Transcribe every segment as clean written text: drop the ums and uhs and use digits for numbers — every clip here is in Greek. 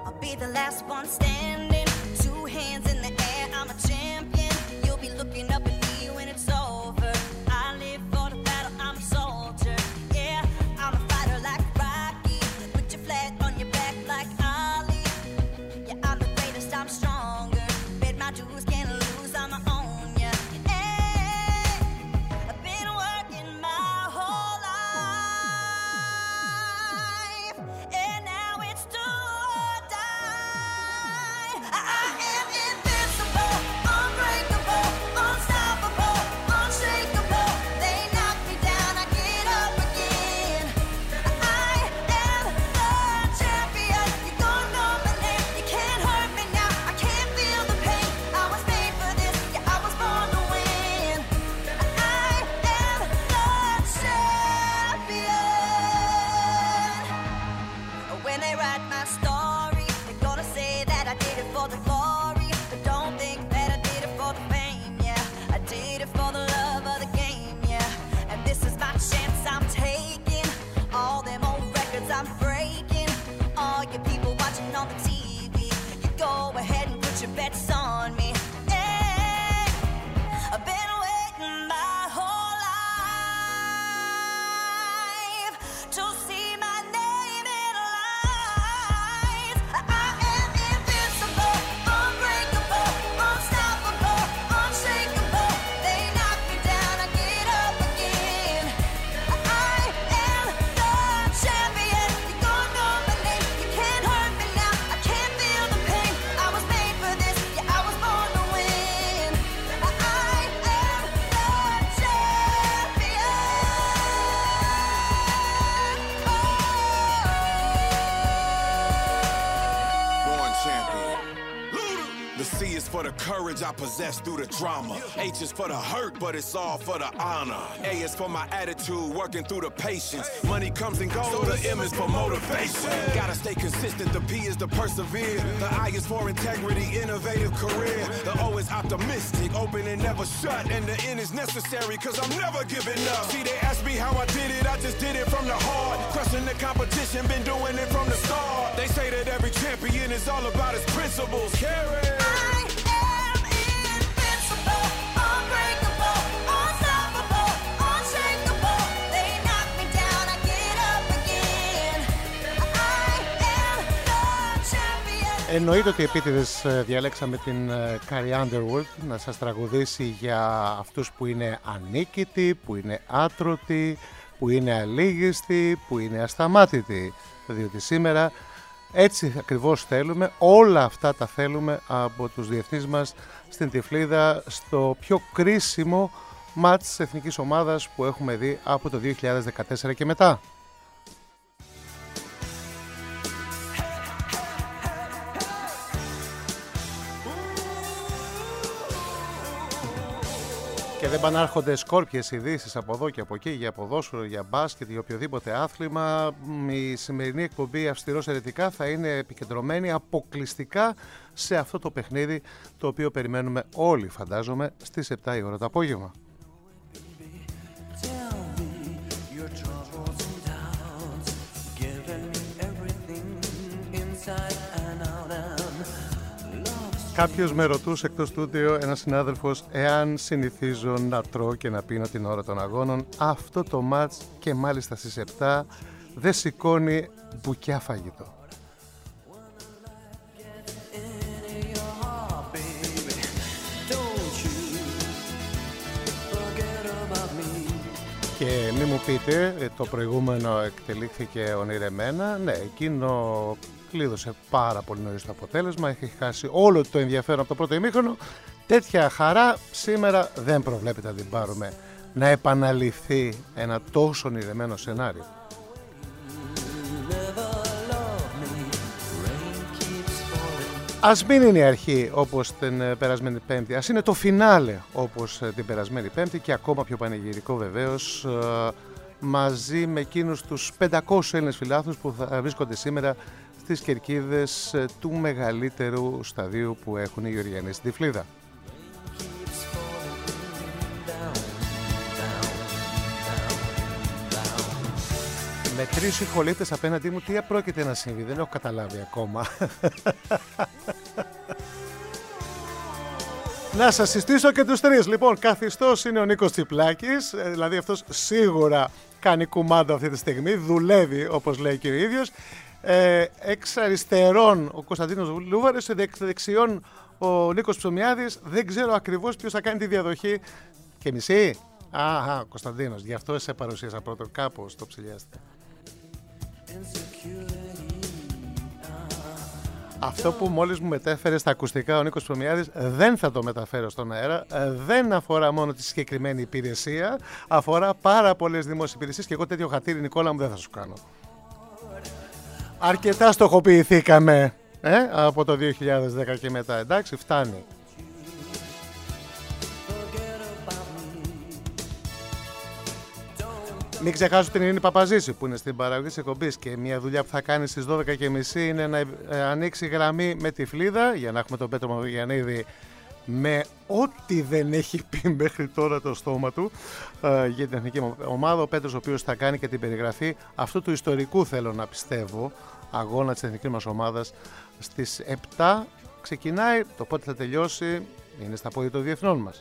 I'll be the last one standing. 2 hands in the air, I'm a champion. You'll be looking up at me when it's over. I live for the battle, I'm a soldier. Yeah, I'm a fighter like Rocky. Put your flat on your back like Ali. Yeah, I'm the greatest, I'm stronger. Bet my dues, can't lose, I'm my own. Yeah, hey, I've been working my whole life, and now it's do or die. I am invincible, unbreakable, unstoppable, unshakable. They knock me down, I get up again. I am the champion. You're gonna know my name. You can't hurt me now. I can't feel the pain. I was made for this. Yeah, I was born to win. I am the champion. When they write my story, they're gonna say that I did it for the glory. But don't think that I did it for the fame, yeah. I did it for the love of the game, yeah. And this is my chance I'm taking. All them old records I'm breaking. All you people watching on the TV, you go ahead and put your bets on me. Hey, I've been waiting my whole life to see my name in lights. I am invincible, unbreakable, unstoppable, unshakable. They knock me down, I get up again. I am the champion. You're gonna know my name. You can't hurt me now. I can't feel the pain. I was made for this. Yeah, I was born to win. I am the champion. Born champion. The C is for the courage I possess through the drama. H is for the hurt, but it's all for the honor. A is for my attitude, working through the patience. Money comes and goes, so the M is for motivation. Gotta stay consistent, the P is to persevere. The I is for integrity, innovative career. The O is optimistic, open and never shut. And the N is necessary, cause I'm never giving up. See, they ask me how I did it, I just did it from the heart. Crushing the competition, been doing it from the start. They say that every champion is all about his principles. Carry. I am invincible, unbreakable, unstoppable, unshakable. They knock me down, I get up again. I am the champion. Εννοείται ότι επίτηδες διαλέξαμε την Carrie Underwood να σας τραγουδήσει για αυτούς που είναι ανίκητοι, που είναι άτρωτοι, που είναι αλήγιστοι, που είναι ασταμάτητοι. Διότι σήμερα έτσι ακριβώς θέλουμε, όλα αυτά τα θέλουμε από τους διεθνείς μας στην Τυφλίδα, στο πιο κρίσιμο μάτς της εθνικής ομάδας που έχουμε δει από το 2014 και μετά. Και δεν πανάρχονται σκόρπιες ειδήσεις από εδώ και από εκεί για ποδόσφαιρο, για μπάσκετ, για οποιοδήποτε άθλημα. Η σημερινή εκπομπή αυστηρός αιρετικά θα είναι επικεντρωμένη αποκλειστικά σε αυτό το παιχνίδι, το οποίο περιμένουμε όλοι, φαντάζομαι, στις 7 η ώρα το απόγευμα. Κάποιος με ρωτούσε εκτός στούντιο, ένας συνάδελφος, εάν συνηθίζω να τρώω και να πίνω την ώρα των αγώνων. Αυτό το μάτς, και μάλιστα στις 7, δεν σηκώνει μπουκιά φαγητό. Και μη μου πείτε, το προηγούμενο εκτελήθηκε ονειρεμένα. Ναι, εκείνο κλείδωσε πάρα πολύ νωρίς το αποτέλεσμα, έχει χάσει όλο το ενδιαφέρον από το πρώτο ημίχρονο. Τέτοια χαρά σήμερα δεν προβλέπεται να την πάρουμε, να επαναληφθεί ένα τόσο ονειρεμένο σενάριο. Ας μην είναι η αρχή όπως την περασμένη Πέμπτη, ας είναι το φινάλε όπως την περασμένη Πέμπτη, και ακόμα πιο πανηγυρικό βεβαίως, μαζί με εκείνους τους 500 Έλληνες φιλάθλους που θα βρίσκονται σήμερα στις κερκίδες του μεγαλύτερου σταδίου που έχουν οι Γεωργιανοί στην Τυφλίδα. Με 3 συγχολήτες απέναντί μου, τι πρόκειται να συμβεί, δεν έχω καταλάβει ακόμα. Να σας συστήσω και τους τρεις. Λοιπόν, καθιστός είναι ο Νίκος Τσιπλάκης, δηλαδή αυτός σίγουρα κάνει κουμάντο αυτή τη στιγμή, δουλεύει όπως λέει και ο ίδιος. Εξ αριστερών ο Κωνσταντίνος Λούβαρης, εξ δεξιών ο Νίκος Ψωμιάδης. Δεν ξέρω ακριβώς ποιος θα κάνει τη διαδοχή. Και μισή. Αχα, Κωνσταντίνος, γι' αυτό σε παρουσίασα πρώτο, κάπως το ψηλιάστε. Αυτό που μόλις μου μετέφερε στα ακουστικά ο Νίκος Ψωμιάδης δεν θα το μεταφέρω στον αέρα. Δεν αφορά μόνο τη συγκεκριμένη υπηρεσία, αφορά πάρα πολλές δημόσιες υπηρεσίες και εγώ τέτοιο χατήρι, Νικόλα μου, δεν θα σου κάνω. Αρκετά στοχοποιηθήκαμε από το 2010 και μετά, εντάξει, φτάνει. Μην ξεχάσω την Ειρήνη Παπαζήση που είναι στην παραγωγή της εκπομπής και μια δουλειά που θα κάνει στις 12.30 είναι να ανοίξει γραμμή με τη Φλίδα για να έχουμε τον Πέτρο Μαυρογιαννίδη με ό,τι δεν έχει πει μέχρι τώρα το στόμα του για την εθνική ομάδα. Ο Πέτρος ο οποίος θα κάνει και την περιγραφή αυτού του ιστορικού, θέλω να πιστεύω, αγώνα της εθνικής μας ομάδας στις 7 ξεκινάει, το πότε θα τελειώσει είναι στα πόδια των διεθνών μας.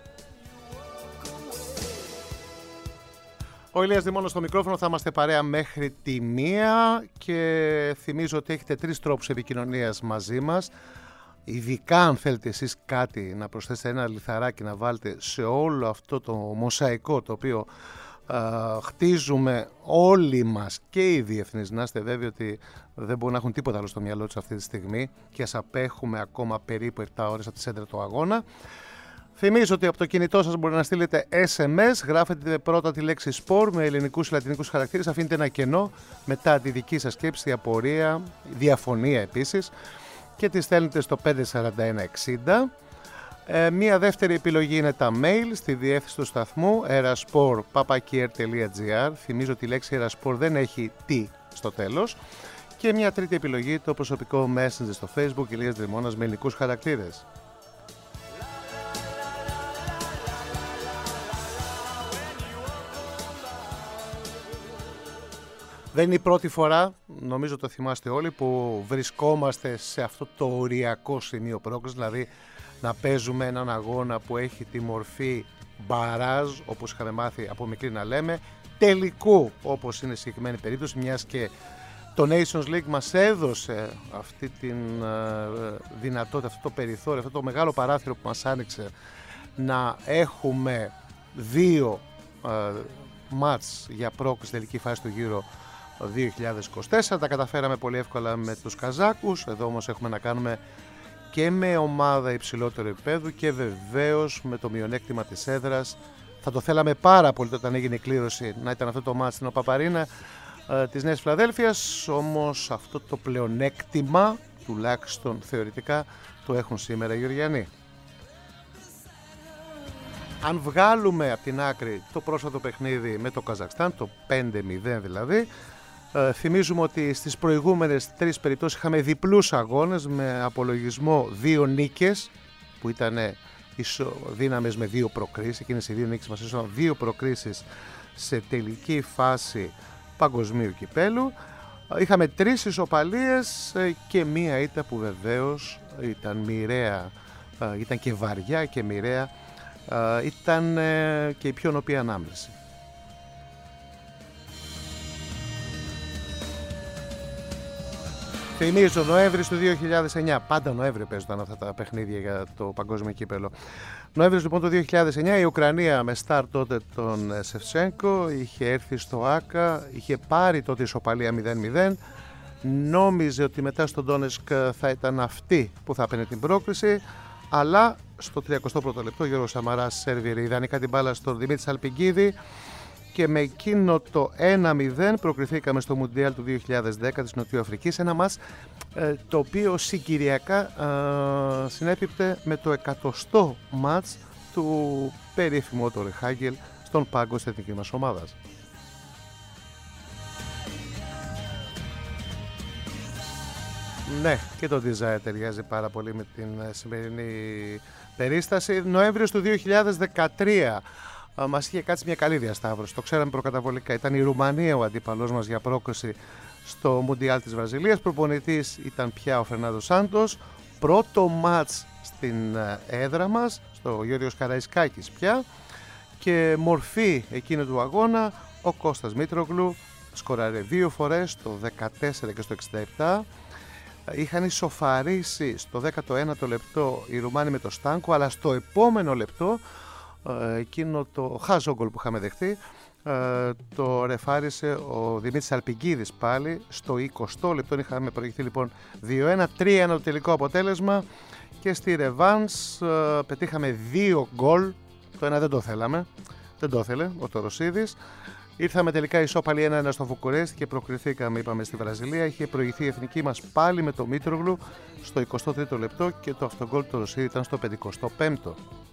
Ο Ηλίας Δημόνος στο μικρόφωνο, θα είμαστε παρέα μέχρι τη 1 και θυμίζω ότι έχετε 3 τρόπους επικοινωνίας μαζί μας. Ειδικά αν θέλετε εσείς κάτι να προσθέσετε, ένα λιθαράκι να βάλετε σε όλο αυτό το μοσαϊκό το οποίο χτίζουμε όλοι μας και οι διεθνείς, να είστε βέβαιοι ότι δεν μπορούν να έχουν τίποτα άλλο στο μυαλό τους αυτή τη στιγμή και ας απέχουμε ακόμα περίπου 7 ώρες από τη σέντρα του αγώνα. Θυμίζω ότι από το κινητό σας μπορείτε να στείλετε SMS, γράφετε πρώτα τη λέξη σπορ με ελληνικούς ή λατινικούς χαρακτήρες, αφήνετε ένα κενό, μετά τη δική σας σκέψη, απορία, διαφωνία επίσης και τη στέλνετε στο 54160. Μία δεύτερη επιλογή είναι τα mail στη διεύθυνση του σταθμού eraspor@kier.gr. Θυμίζω ότι η λέξη eraspor δεν έχει τι στο τέλος. Και μια τρίτη επιλογή το προσωπικό messenger στο Facebook Ηλίας Δημώνας με ελληνικούς χαρακτήρες. Δεν είναι η πρώτη φορά, νομίζω το θυμάστε όλοι, που βρισκόμαστε σε αυτό το οριακό σημείο πρόκρισης, δηλαδή να παίζουμε έναν αγώνα που έχει τη μορφή μπαράζ, όπως είχαμε μάθει από μικρή να λέμε, τελικού όπως είναι η συγκεκριμένη περίπτωση, μιας και το Nations League μας έδωσε αυτή τη δυνατότητα, αυτό το περιθώριο, αυτό το μεγάλο παράθυρο που μας άνοιξε να έχουμε 2 μάτς για πρόκριση τελική φάση του Euro 2024. Τα καταφέραμε πολύ εύκολα με τους Καζάκους. Εδώ όμως έχουμε να κάνουμε και με ομάδα υψηλότερου επίπεδου και βεβαίως με το μειονέκτημα της έδρας. Θα το θέλαμε πάρα πολύ όταν έγινε η κλήρωση να ήταν αυτό το μάτς στην Οπαπαρίνα της Νέας Φιλαδέλφειας, όμως αυτό το πλεονέκτημα τουλάχιστον θεωρητικά το έχουν σήμερα οι Γεωργιανοί. Αν βγάλουμε από την άκρη το πρόσφατο παιχνίδι με το Καζακστάν, το 5-0 δηλαδή, θυμίζουμε ότι στις προηγούμενες 3 περιπτώσεις είχαμε διπλούς αγώνες με απολογισμό 2 νίκες που ήταν ισοδύναμες με 2 προκρίσεις. Εκείνες οι 2 νίκες μας ήσαν 2 προκρίσεις σε τελική φάση παγκοσμίου κυπέλου. Είχαμε 3 ισοπαλίες και μία ήττα που βεβαίως ήταν μοιραία, ήταν και βαριά και μοιραία, ήταν και η πιο νοπή ανάμνηση. Θυμίζω, Νοέμβρης του 2009, πάντα Νοέμβρη παίζονταν αυτά τα παιχνίδια για το παγκόσμιο κύπελο. Νοέμβρης λοιπόν του 2009, η Ουκρανία με στάρ τότε τον Σεφτσένκο είχε έρθει στο ΆΚΑ, είχε πάρει τότε ισοπαλία 0-0, νόμιζε ότι μετά στον Ντόνεσκ θα ήταν αυτή που θα έπαιρνε την πρόκριση, αλλά στο 31ο λεπτό Γιώργος Σαμαράς σέρβιρε ιδανικά την μπάλα στον Δημήτρη Σαλπικίδη και με εκείνο το 1-0 προκριθήκαμε στο Μουντιάλ του 2010 της Νοτιοαφρικής, ένα μάτς το οποίο συγκυριακά συνέπιπτε με το 100ο μάτς του περίφημου Ότο Ρεχάγκελ στον πάγκο της εθνικής μας ομάδας. Ναι, και το design ταιριάζει πάρα πολύ με την σημερινή περίσταση. Νοέμβριος του 2013, μας είχε κάτσει μια καλή διασταύρωση. Το ξέραμε προκαταβολικά. Ήταν η Ρουμανία ο αντίπαλός μας για πρόκριση στο Μουντιάλ της Βραζιλίας. Προπονητής ήταν πια ο Φερνάντο Σάντος. Πρώτο μάτς στην έδρα μας, στο Γιώργος Καραϊσκάκης πια. Και μορφή εκείνου του αγώνα, ο Κώστας Μήτρογλου σκοράρε 2 φορές, το 14 και στο 67. Είχαν ισοφαρίσει στο 19ο λεπτό οι Ρουμάνοι με το Στάνκο, αλλά στο επόμενο λεπτό εκείνο το χάζο γκολ που είχαμε δεχτεί το ρεφάρισε ο Δημήτρης Αλπιγκίδης πάλι στο 20ο λεπτό. Είχαμε προηγηθεί λοιπόν 2-1, 3-1 το τελικό αποτέλεσμα και στη ρεβάνς πετύχαμε 2 γκολ. Το ένα δεν το θέλαμε, δεν το ήθελε ο Τωροσίδης. Ήρθαμε τελικά ισόπαλοι 1-1 στο Βουκουρέστι και προκριθήκαμε, είπαμε, στη Βραζιλία. Είχε προηγηθεί η εθνική μας πάλι με το Μήτρογλου στο 23ο λεπτό και το αυτογκόλ του Τωροσίδη ήταν στο 55ο.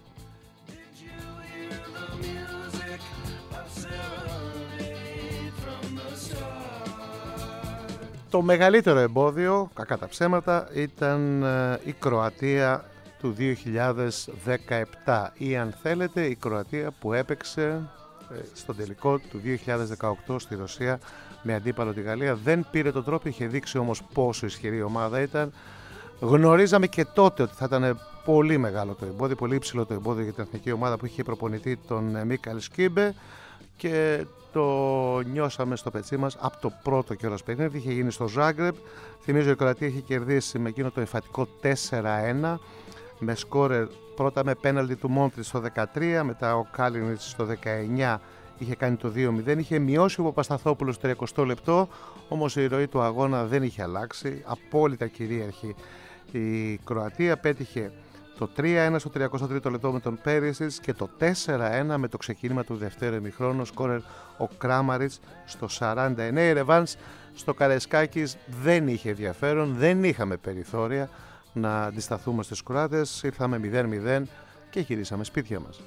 Το μεγαλύτερο εμπόδιο, κακά τα ψέματα, ήταν η Κροατία του 2017 ή αν θέλετε η Κροατία που έπαιξε στον τελικό του 2018 στη Ρωσία με αντίπαλο τη Γαλλία. Δεν πήρε τον τρόπο, είχε δείξει όμως πόσο ισχυρή ομάδα ήταν. Γνωρίζαμε και τότε ότι θα ήταν πολύ μεγάλο το εμπόδιο, πολύ υψηλό το εμπόδιο για την εθνική ομάδα που είχε προπονητή τον Μίκαλ Σκίμπε και το νιώσαμε στο πετσί μας από το πρώτο κιόλας παιχνίδι. Είχε γίνει στο Ζάγκρεπ. Θυμίζω η Κροατία είχε κερδίσει με εκείνο το εμφατικό 4-1 με σκόρερ πρώτα με πέναλτι του Μόντριτ στο 13, μετά ο Κάλινιτς στο 19 είχε κάνει το 2-0, είχε μειώσει ο Παπασταθόπουλος στο 30 λεπτό, όμως η ροή του αγώνα δεν είχε αλλάξει, απόλυτα κυρίαρχη η Κροατία. Πέτυχε το 3-1 στο 33ο λεπτό με τον Πέρισιτς και το 4-1 με το ξεκίνημα του δευτέρου ημιχρόνου, σκόρερ ο Κράμαριτς στο 49. Η ρεβάνς στο Καραϊσκάκης δεν είχε ενδιαφέρον, δεν είχαμε περιθώρια να αντισταθούμε στους Κροάτες, ήρθαμε 0-0 και γυρίσαμε σπίτια μας.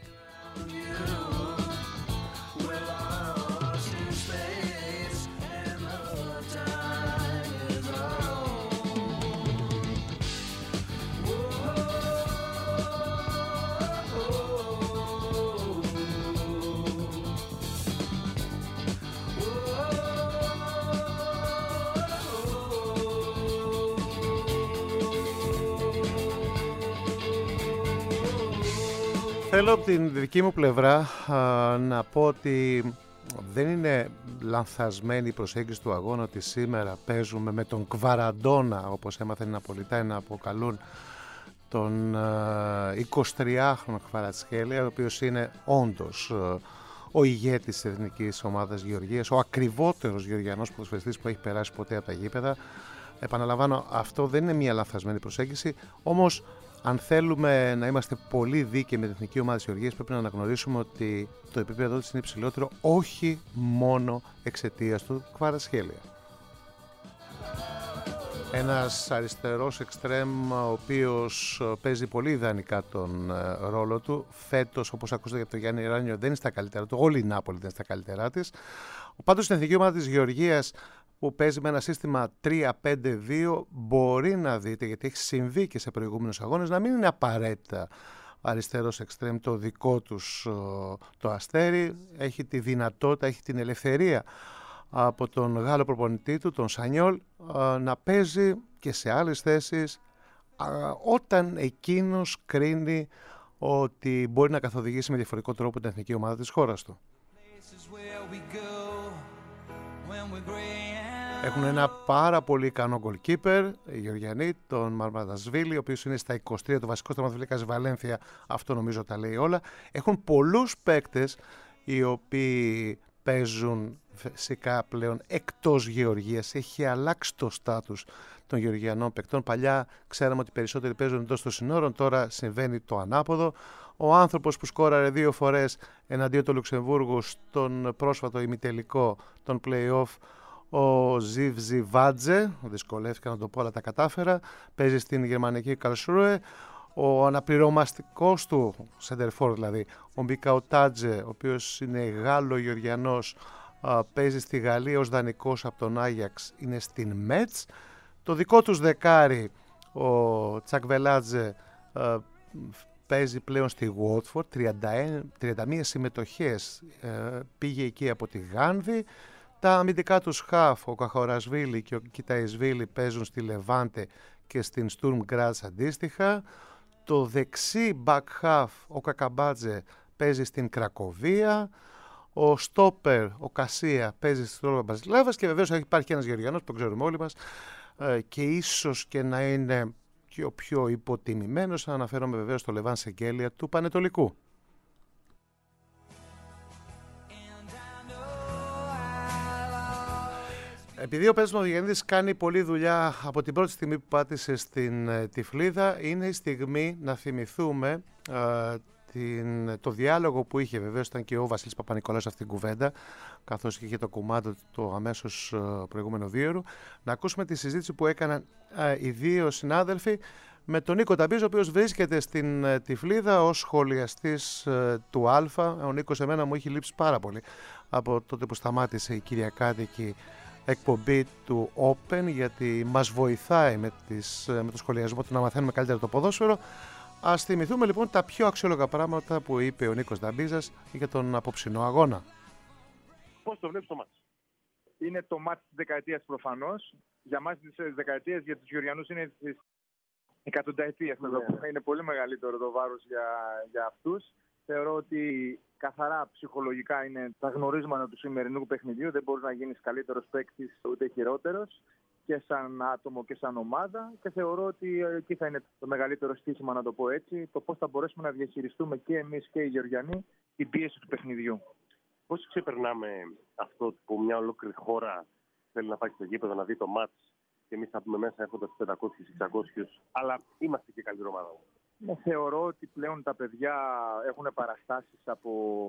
Θέλω από την δική μου πλευρά να πω ότι δεν είναι λανθασμένη η προσέγγιση του αγώνα ότι σήμερα παίζουμε με τον Κβαραντόνα, όπως έμαθαν οι Ναπολιτάνοι να αποκαλούν τον 23χρονο Κβαρατσχέλια, ο οποίος είναι όντως ο ηγέτης της εθνικής ομάδας Γεωργίας, ο ακριβότερος γεωργιανός ποδοσφαιριστής που έχει περάσει ποτέ από τα γήπεδα. Επαναλαμβάνω, αυτό δεν είναι μια λανθασμένη προσέγγιση, όμως αν θέλουμε να είμαστε πολύ δίκαιοι με την εθνική ομάδα της Γεωργίας, πρέπει να αναγνωρίσουμε ότι το επίπεδο της είναι υψηλότερο όχι μόνο εξαιτίας του Κβαρατσχέλια. Ένας αριστερός εξτρέμ ο οποίος παίζει πολύ ιδανικά τον ρόλο του. Φέτος, όπως ακούσατε από τον Γιάννη Ράνιο, δεν είναι στα καλύτερα του. Όλη η Νάπολη δεν είναι στα καλύτερά της. Πάντως στην εθνική ομάδα της Γεωργίας που παίζει με ένα σύστημα 3-5-2 μπορεί να δείτε, γιατί έχει συμβεί και σε προηγούμενους αγώνες, να μην είναι απαραίτητα αριστερός εξτρέμ το δικό τους το Αστέρι. Έχει τη δυνατότητα, έχει την ελευθερία από τον Γάλλο προπονητή του, τον Σανιόλ, να παίζει και σε άλλες θέσεις όταν εκείνος κρίνει ότι μπορεί να καθοδηγήσει με διαφορετικό τρόπο την εθνική ομάδα της χώρας του. Έχουν ένα πάρα πολύ ικανό goalkeeper, οι Γεωργιανοί, τον Μαρμαδασβίλη, ο οποίος είναι στα 23, το βασικό τερματοφύλακας Βαλένθια, αυτό νομίζω τα λέει όλα. Έχουν πολλούς παίκτες οι οποίοι παίζουν φυσικά πλέον εκτός Γεωργίας. Έχει αλλάξει το στάτους των γεωργιανών παικτών. Παλιά ξέραμε ότι περισσότεροι παίζουν εντός των συνόρων, τώρα συμβαίνει το ανάποδο. Ο άνθρωπος που σκόραρε 2 φορές εναντίον του Λουξεμβούργου στον πρόσφατο ημιτελικό των play-off, ο Ζιβζιβάτζε, δυσκολεύτηκα να το πω αλλά τα κατάφερα, παίζει στην γερμανική Καλσρούε. Ο αναπληρωματικός του σεντερφόρ, δηλαδή ο Μπικαουτάτζε, ο οποίος είναι Γάλλο-Γεωργιανός, παίζει στη Γαλλία ως δανεικός από τον Άγιαξ, είναι στην Μέτς. Το δικό τους δεκάρι, ο Τσακβελάτζε, παίζει πλέον στη Watford, 31 συμμετοχές πήγε εκεί από τη Γάνδη. Τα αμυντικά τους χαφ, ο Καχορασβίλη και ο Κιταϊσβίλη παίζουν στη Λεβάντε και στην Sturm Graz αντίστοιχα. Το δεξί back half, ο Κακαμπάτζε, παίζει στην Κρακοβία. Ο Στόπερ, ο Κασία, παίζει στη Στρόλα Μπαζιλάβας και βεβαίως υπάρχει ένας Γεωργιανός που το ξέρουμε όλοι μας και ίσως και να είναι και ο πιο υποτιμημένος. Αναφέρομαι βεβαίως στο Λεβάν Σεγγέλια του Πανετολικού. Επειδή ο Πέτρος Μαυρογιαννίδης κάνει πολλή δουλειά από την πρώτη στιγμή που πάτησε στην Τυφλίδα, είναι η στιγμή να θυμηθούμε το διάλογο που είχε. Βεβαίως ήταν και ο Βασίλης Παπα-Νικολάου σε αυτήν την κουβέντα, καθώς είχε το κομμάτι το αμέσως προηγούμενο δίωρο. Να ακούσουμε τη συζήτηση που έκαναν οι δύο συνάδελφοι με τον Νίκο Ταμπίζο, ο οποίος βρίσκεται στην Τυφλίδα ως σχολιαστής του Α. Ο Νίκος εμένα μου έχει λείψει πάρα πολύ από τότε που σταμάτησε η κυριακάτικη εκπομπή του Open, γιατί μας βοηθάει με το σχολιασμό του να μαθαίνουμε καλύτερα το ποδόσφαιρο. Ας θυμηθούμε λοιπόν τα πιο αξιόλογα πράγματα που είπε ο Νίκος Νταμπίζας για τον απόψινό αγώνα. Πώς το βλέπεις το μάτς? Είναι το μάτς της δεκαετίας προφανώς. Για μας τις δεκαετίες, για τους Γεωργιανούς είναι της εκατονταετίας. Είναι πολύ μεγαλύτερο το βάρος για αυτούς. Θεωρώ ότι καθαρά ψυχολογικά είναι τα γνωρίσματα του σημερινού παιχνιδιού. Δεν μπορείς να γίνεις καλύτερος παίκτης ούτε χειρότερος, και σαν άτομο και σαν ομάδα, και θεωρώ ότι εκεί θα είναι το μεγαλύτερο στοίχημα, να το πω έτσι, το πώς θα μπορέσουμε να διαχειριστούμε και εμείς και οι Γεωργιανοί την πίεση του παιχνιδιού. Πώς ξεπερνάμε αυτό που μια ολόκληρη χώρα θέλει να πάει στο γήπεδο να δει το μάτς και εμείς θα πούμε μέσα έχοντας 500-600, αλλά είμαστε και καλύτερη ομάδα? Θεωρώ ότι πλέον τα παιδιά έχουν παραστάσεις από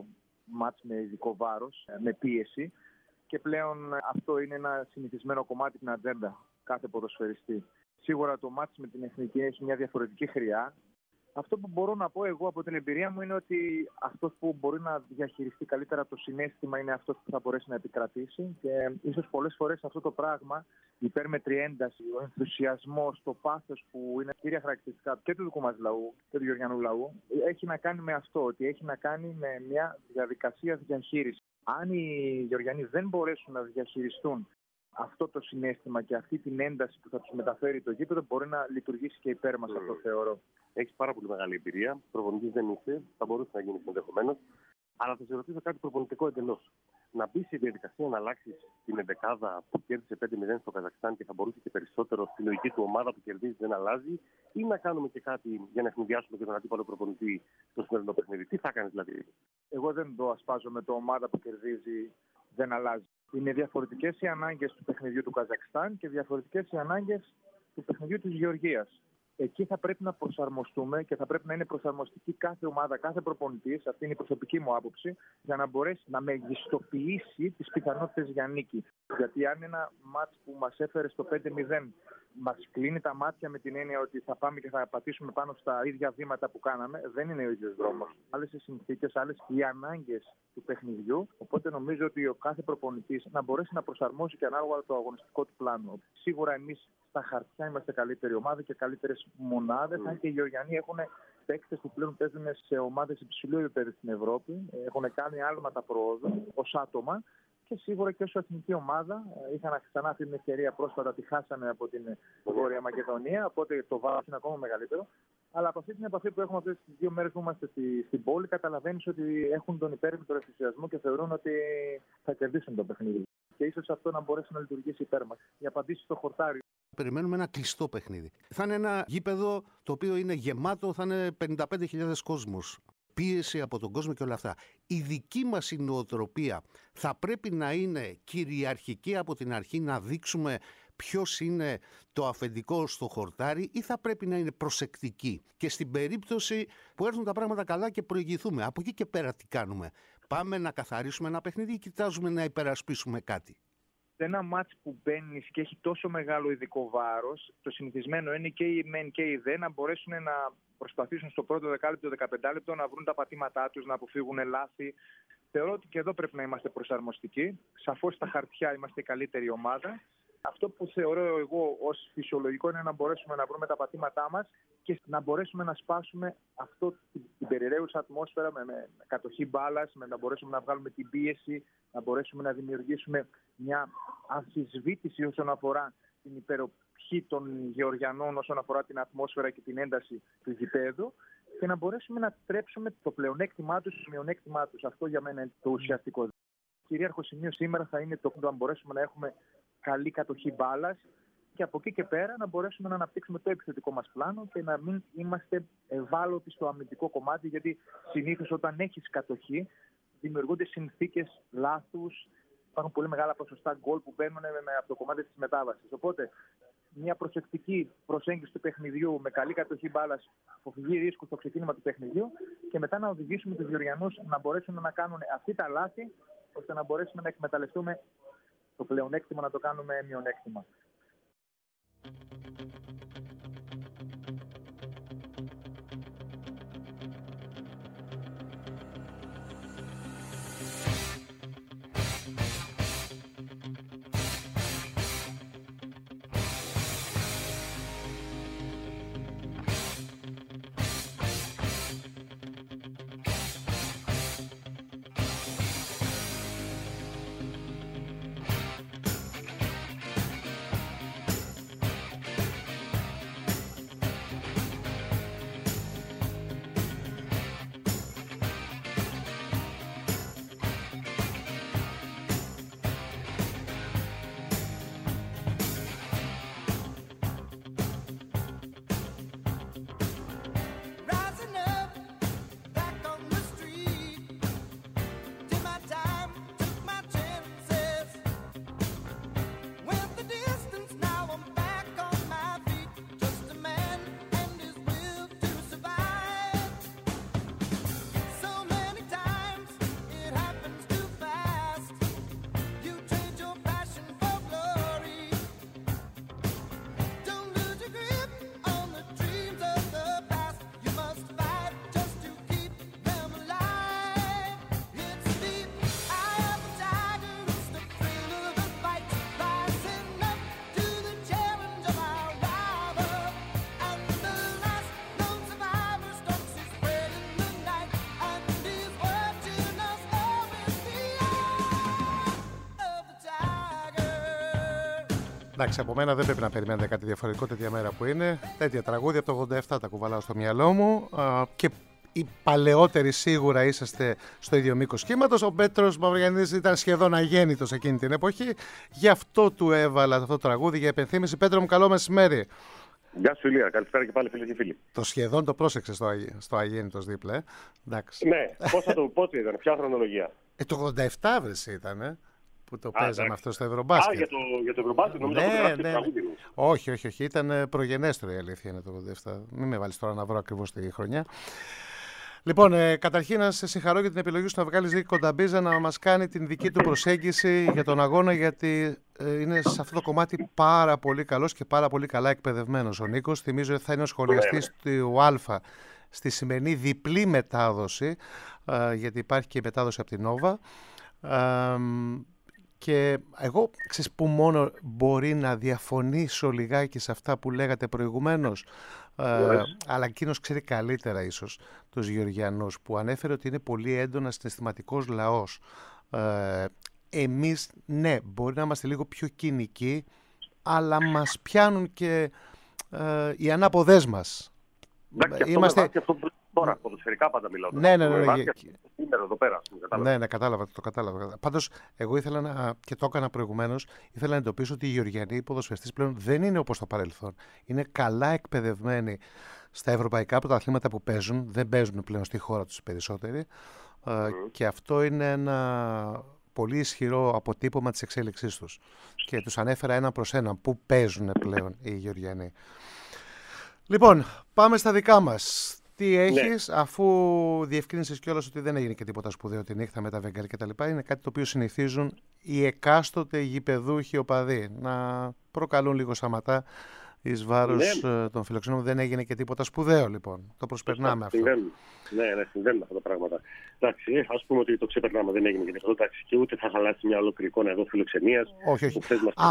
μάτς με ειδικό βάρος, με πίεση, και πλέον αυτό είναι ένα συνηθισμένο κομμάτι στην ατζέντα κάθε ποδοσφαιριστή. Σίγουρα το μάτς με την Εθνική έχει μια διαφορετική χρειά. Αυτό που μπορώ να πω εγώ από την εμπειρία μου είναι ότι αυτός που μπορεί να διαχειριστεί καλύτερα το συναίσθημα είναι αυτός που θα μπορέσει να επικρατήσει, και ίσως πολλές φορές αυτό το πράγμα, η υπέρμετρη ένταση, ο ενθουσιασμός, το πάθος που είναι κύρια χαρακτηριστικά και του δικού μας λαού και του γεωργιανού λαού, έχει να κάνει με αυτό, ότι έχει να κάνει με μια διαδικασία διαχείρισης. Αν οι Γεωργιανοί δεν μπορέσουν να διαχειριστούν αυτό το συναίσθημα και αυτή την ένταση που θα τους μεταφέρει το γήπεδο, μπορεί να λειτουργήσει και υπέρ μας, αυτό θεωρώ. Έχεις πάρα πολύ μεγάλη εμπειρία. Προπονητής δεν είσαι, θα μπορούσε να γίνει ενδεχομένως. Αλλά θα σε ρωτήσω κάτι προπονητικό εντελώς. Να μπει σε διαδικασία να αλλάξει την εντεκάδα που κέρδισε 5-0 στο Καζακστάν και θα μπορούσε και περισσότερο στη λογική του ομάδα που κερδίζει δεν αλλάζει, ή να κάνουμε και κάτι για να ευνηδιάσουμε και τον αντίπαλο προπονητή στο σημερινό παιχνίδι? Τι θα κάνεις δηλαδή? Εγώ δεν το ασπάζω με το ομάδα που κερδίζει δεν αλλάζει. Είναι διαφορετικές οι ανάγκες του παιχνιδιού του Καζακστάν και διαφορετικές οι ανάγκες του παιχνιδιού της Γεωργίας. Εκεί θα πρέπει να προσαρμοστούμε και θα πρέπει να είναι προσαρμοστική κάθε ομάδα, κάθε προπονητής, αυτή είναι η προσωπική μου άποψη, για να μπορέσει να μεγιστοποιήσει τις πιθανότητες για νίκη. Γιατί αν ένα μάτς που μας έφερε στο 5-0 μας κλείνει τα μάτια με την έννοια ότι θα πάμε και θα πατήσουμε πάνω στα ίδια βήματα που κάναμε, δεν είναι ο ίδιος δρόμος. Άλλες οι συνθήκες, άλλες οι ανάγκες του παιχνιδιού. Οπότε νομίζω ότι ο κάθε προπονητής να μπορέσει να προσαρμόσει και ανάλογα το αγωνιστικό του πλάνο. Σίγουρα εμείς στα χαρτιά είμαστε καλύτερη ομάδα και καλύτερες μονάδες. Αν και οι Γεωργιανοί έχουν παίκτες που πλέον παίζουν σε ομάδες υψηλού επίπεδου στην Ευρώπη, έχουν κάνει άλματα προόδου ως άτομα. Και σίγουρα και ως εθνική ομάδα είχαν ξανά αυτή την ευκαιρία πρόσφατα, τη χάσανε από την Βόρεια Μακεδονία, οπότε το βάρος είναι ακόμα μεγαλύτερο. Αλλά από αυτή την επαφή που έχουμε αυτές τις 2 μέρες που είμαστε στην πόλη, καταλαβαίνεις ότι έχουν τον υπέρμετρο ενθουσιασμό και θεωρούν ότι θα κερδίσουν το παιχνίδι. Και ίσως αυτό να μπορέσει να λειτουργήσει υπέρ μας. Οι απαντήσεις στο χορτάρι. Περιμένουμε ένα κλειστό παιχνίδι. Θα είναι ένα γήπεδο το οποίο είναι γεμάτο, θα είναι 55.000 κόσμος. Πίεση από τον κόσμο και όλα αυτά. Η δική μας η νοοτροπία θα πρέπει να είναι κυριαρχική από την αρχή, να δείξουμε ποιος είναι το αφεντικό στο χορτάρι, ή θα πρέπει να είναι προσεκτική και στην περίπτωση που έρθουν τα πράγματα καλά και προηγηθούμε? Από εκεί και πέρα τι κάνουμε? Πάμε να καθαρίσουμε ένα παιχνίδι ή κοιτάζουμε να υπερασπίσουμε κάτι? Σε ένα μάτς που μπαίνεις και έχει τόσο μεγάλο ειδικό βάρος, το συνηθισμένο είναι και οι μεν και οι δε να μπορέσουν να προσπαθήσουν στο πρώτο δεκάλεπτο, 15 λεπτό να βρουν τα πατήματά τους, να αποφύγουν λάθη. Θεωρώ ότι και εδώ πρέπει να είμαστε προσαρμοστικοί. Σαφώς στα χαρτιά είμαστε η καλύτερη ομάδα. Αυτό που θεωρώ εγώ ως φυσιολογικό είναι να μπορέσουμε να βρούμε τα πατήματά μας και να μπορέσουμε να σπάσουμε αυτό την περιραίουσα ατμόσφαιρα με κατοχή μπάλας, να μπορέσουμε να βγάλουμε την πίεση, να μπορέσουμε να δημιουργήσουμε μια αμφισβήτηση όσον αφορά την υπεροπτή των Γεωργιανών, όσον αφορά την ατμόσφαιρα και την ένταση του γηπέδου, και να μπορέσουμε να τρέψουμε το πλεονέκτημά τους στο μειονέκτημά τους. Αυτό για μένα είναι το ουσιαστικό. Κυρίαρχο σημείο σήμερα θα είναι το να μπορέσουμε να έχουμε καλή κατοχή μπάλας και από εκεί και πέρα να μπορέσουμε να αναπτύξουμε το επιθετικό μας πλάνο και να μην είμαστε ευάλωτοι στο αμυντικό κομμάτι, γιατί συνήθως όταν έχεις κατοχή δημιουργούνται συνθήκες λάθους, υπάρχουν πολύ μεγάλα ποσοστά γκολ που μπαίνουν από το κομμάτι της μετάβασης. Οπότε μια προσεκτική προσέγγιση του παιχνιδιού με καλή κατοχή μπάλας, αποφυγή ρίσκου στο ξεκίνημα του παιχνιδιού και μετά να οδηγήσουμε τους Γεωργιανούς να μπορέσουν να κάνουν αυτή τα λάθη, ώστε να μπορέσουμε να εκμεταλλευτούμε το πλεονέκτημα, να το κάνουμε μειονέκτημα. Εντάξει, από μένα δεν πρέπει να περιμένετε κάτι διαφορετικό τέτοια μέρα που είναι. Τέτοια τραγούδια από το 87 τα κουβαλάω στο μυαλό μου. Και οι παλαιότεροι σίγουρα είσαστε στο ίδιο μήκος κύματος. Ο Πέτρος Μαυρογιαννίδης ήταν σχεδόν αγέννητος εκείνη την εποχή. Γι' αυτό του έβαλα αυτό το τραγούδι για επενθύμηση. Πέτρο μου, καλό μεσημέρι. Γεια σου, Ηλία. Καλησπέρα και πάλι, φίλε και φίλοι. Το σχεδόν το πρόσεξε στο αγέννητος δίπλα. Εντάξει. Ναι, πότε ήταν, ποια χρονολογία. Το 87 βρες ήταν. Που το παίζαμε αυτό στο Ευρωμπάσκετ. Για το Ευρωμπάσκετ, νομίζω ότι το τραγούδι. Όχι, ήταν προγενέστερο η αλήθεια είναι το 87. Μην με βάλεις τώρα να βρω ακριβώς τη χρονιά. Λοιπόν, καταρχήν να σε συγχαρώ για την επιλογή σου να βγάλεις Νίκο Κονταμπίζα να μας κάνει την δική του προσέγγιση για τον αγώνα, γιατί είναι σε αυτό το κομμάτι πάρα πολύ καλός και πάρα πολύ καλά εκπαιδευμένος ο Νίκος. Θυμίζω ότι θα είναι ο σχολιαστής του Α στη σημερινή διπλή μετάδοση, γιατί υπάρχει και η μετάδοση από την Νόβα. Και εγώ ξέρεις που μόνο μπορεί να διαφωνήσω λιγάκι σε αυτά που λέγατε προηγουμένως, αλλά εκείνος ξέρει καλύτερα ίσως τους Γεωργιανούς, που ανέφερε ότι είναι πολύ έντονα συναισθηματικός λαός. Εμείς ναι, μπορεί να είμαστε λίγο πιο κοινικοί, αλλά μας πιάνουν και οι ανάποδες μας. Είμαστε... Τώρα, ποδοσφαιρικά πάντα μιλάω. Ναι. Σήμερα εδώ πέρα, Ναι, το κατάλαβα. Πάντως, εγώ ήθελα και το έκανα προηγουμένως, ήθελα να εντοπίσω ότι οι Γεωργιανοί ποδοσφαιριστές πλέον δεν είναι όπως το παρελθόν. Είναι καλά εκπαιδευμένοι στα ευρωπαϊκά πρωταθλήματα που παίζουν, δεν παίζουν πλέον στη χώρα τους περισσότεροι. Και αυτό είναι ένα πολύ ισχυρό αποτύπωμα της εξέλιξής τους. Και τους ανέφερα ένα προς ένα που παίζουν πλέον οι Γεωργιανοί. Λοιπόν, πάμε στα δικά μας. Τι έχεις, αφού διευκρίνησες κιόλας ότι δεν έγινε και τίποτα σπουδαίο τη νύχτα με τα Βεγγάρ και τα λοιπά, είναι κάτι το οποίο συνηθίζουν οι εκάστοτε γηπεδούχοι οπαδοί να προκαλούν λίγο σαματά εις βάρος των φιλοξενών. Δεν έγινε και τίποτα σπουδαίο, λοιπόν. Το προσπερνάμε αυτό. Συμβαίνουν αυτά τα πράγματα. Εντάξει, ας πούμε ότι το ξεπερνάμε, δεν έγινε και τίποτα. Εντάξει, και ούτε θα χαλάσει μια ολόκληρη εικόνα εδώ φιλοξενίας. Όχι.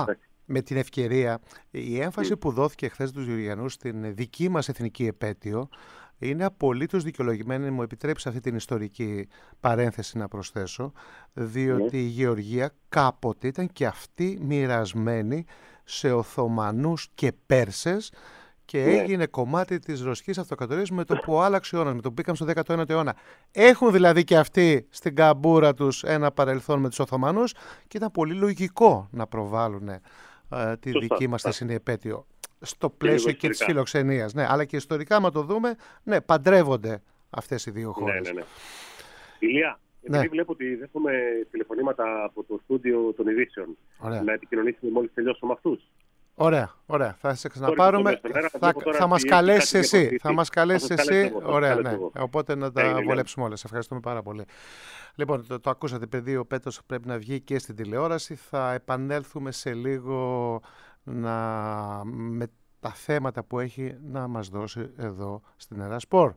με την ευκαιρία, η έμφαση που δόθηκε χθες τους Γεωργιανούς στην δική μας εθνική επέτειο είναι απολύτως δικαιολογημένη, μου επιτρέψει αυτή την ιστορική παρένθεση να προσθέσω, διότι η Γεωργία κάποτε ήταν και αυτή μοιρασμένη σε Οθωμανούς και Πέρσες και έγινε κομμάτι της Ρωσικής Αυτοκρατορίας με το που άλλαξε ο αιώνας, με το που μπήκαμε στο 19ο αιώνα. Έχουν δηλαδή και αυτοί στην καμπούρα τους ένα παρελθόν με τους Οθωμανούς και ήταν πολύ λογικό να προβάλλουν τη δική μας θεσινή επέτειο στο πλαίσιο και της φιλοξενίας. Ναι, αλλά και ιστορικά, άμα το δούμε, ναι, παντρεύονται αυτές οι δύο χώρες. Ναι. Ηλία, επειδή βλέπω ότι δέχομαι τηλεφωνήματα από το στούντιο των ειδήσεων, να επικοινωνήσουμε μόλις τελειώσουμε αυτούς. Ωραία. Θα σε ξαναπάρουμε. Θα μας καλέσεις εσύ. Ωραία, ναι. Οπότε να τα βολέψουμε όλες. Ευχαριστούμε πάρα πολύ. Λοιπόν, το ακούσατε, επειδή ο Πέτρος πρέπει να βγει και στην τηλεόραση. Θα επανέλθουμε σε λίγο με τα θέματα που έχει να μας δώσει εδώ στην Έρα Σπορ.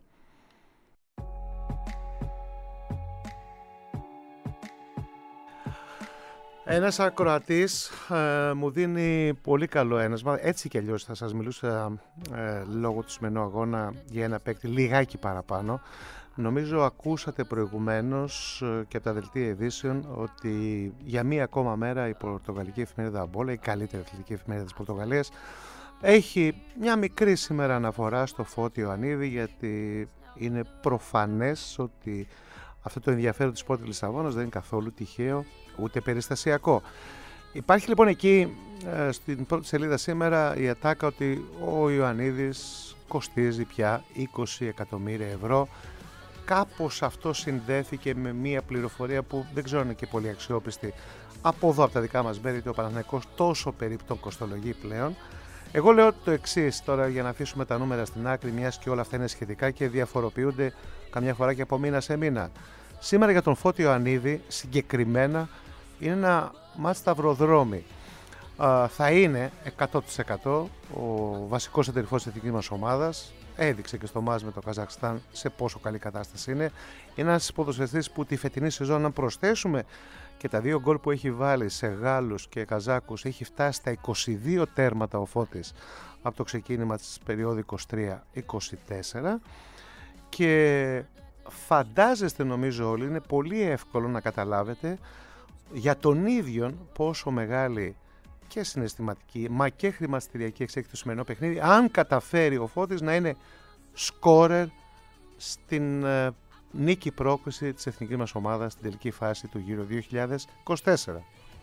Ένας ακροατής μου δίνει πολύ καλό ένασμα, έτσι κι αλλιώς θα σας μιλούσα λόγω του σημερινού αγώνα για ένα παίκτη λιγάκι παραπάνω. Νομίζω ακούσατε προηγουμένως και από τα δελτία ειδήσεων ότι για μία ακόμα μέρα η πορτογαλική εφημερίδα Μπόλα, η καλύτερη αθλητική εφημερίδα της Πορτογαλίας, έχει μια μικρή σήμερα αναφορά στο Φώτη Ιωαννίδη, γιατί είναι προφανές ότι αυτό το ενδιαφέρον της Σπορ Λισαβόνας δεν είναι καθόλου τυχαίο ούτε περιστασιακό. Υπάρχει λοιπόν εκεί στην πρώτη σελίδα σήμερα η ατάκα ότι ο Ιωαννίδης κοστίζει πια 20 εκατομμύρια ευρώ. Κάπως αυτό συνδέθηκε με μια πληροφορία που δεν ξέρω αν είναι και πολύ αξιόπιστη από εδώ από τα δικά μας μέρη, ότι ο Παναθηναϊκός τόσο περίπου τον κοστολογεί πλέον. Εγώ λέω το εξής τώρα, για να αφήσουμε τα νούμερα στην άκρη, μιας και όλα αυτά είναι σχετικά και διαφοροποιούνται καμιά φορά και από μήνα σε μήνα. Σήμερα για τον Φώτη Ιωαννίδη συγκεκριμένα είναι ένα μάτς σταυροδρόμι. Θα είναι 100% ο βασικός εταιρικός της εθνικής μας ομάδας. Έδειξε και στο μάτς με το Καζακστάν σε πόσο καλή κατάσταση είναι. Είναι ένας ποδοσφαιριστής που τη φετινή σεζόν, αν προσθέσουμε και τα 2 γκολ που έχει βάλει σε Γάλλους και Καζάκους, έχει φτάσει στα 22 τέρματα ο Φώτης από το ξεκίνημα της περίοδου 23-24 και φαντάζεστε, νομίζω όλοι, είναι πολύ εύκολο να καταλάβετε για τον ίδιο πόσο μεγάλη και συναισθηματική μα και χρηματιστηριακή εξέχει το σημερινό παιχνίδι, αν καταφέρει ο Φώτης να είναι σκόρερ στην νίκη πρόκριση της εθνικής μας ομάδας στην τελική φάση του Euro 2024.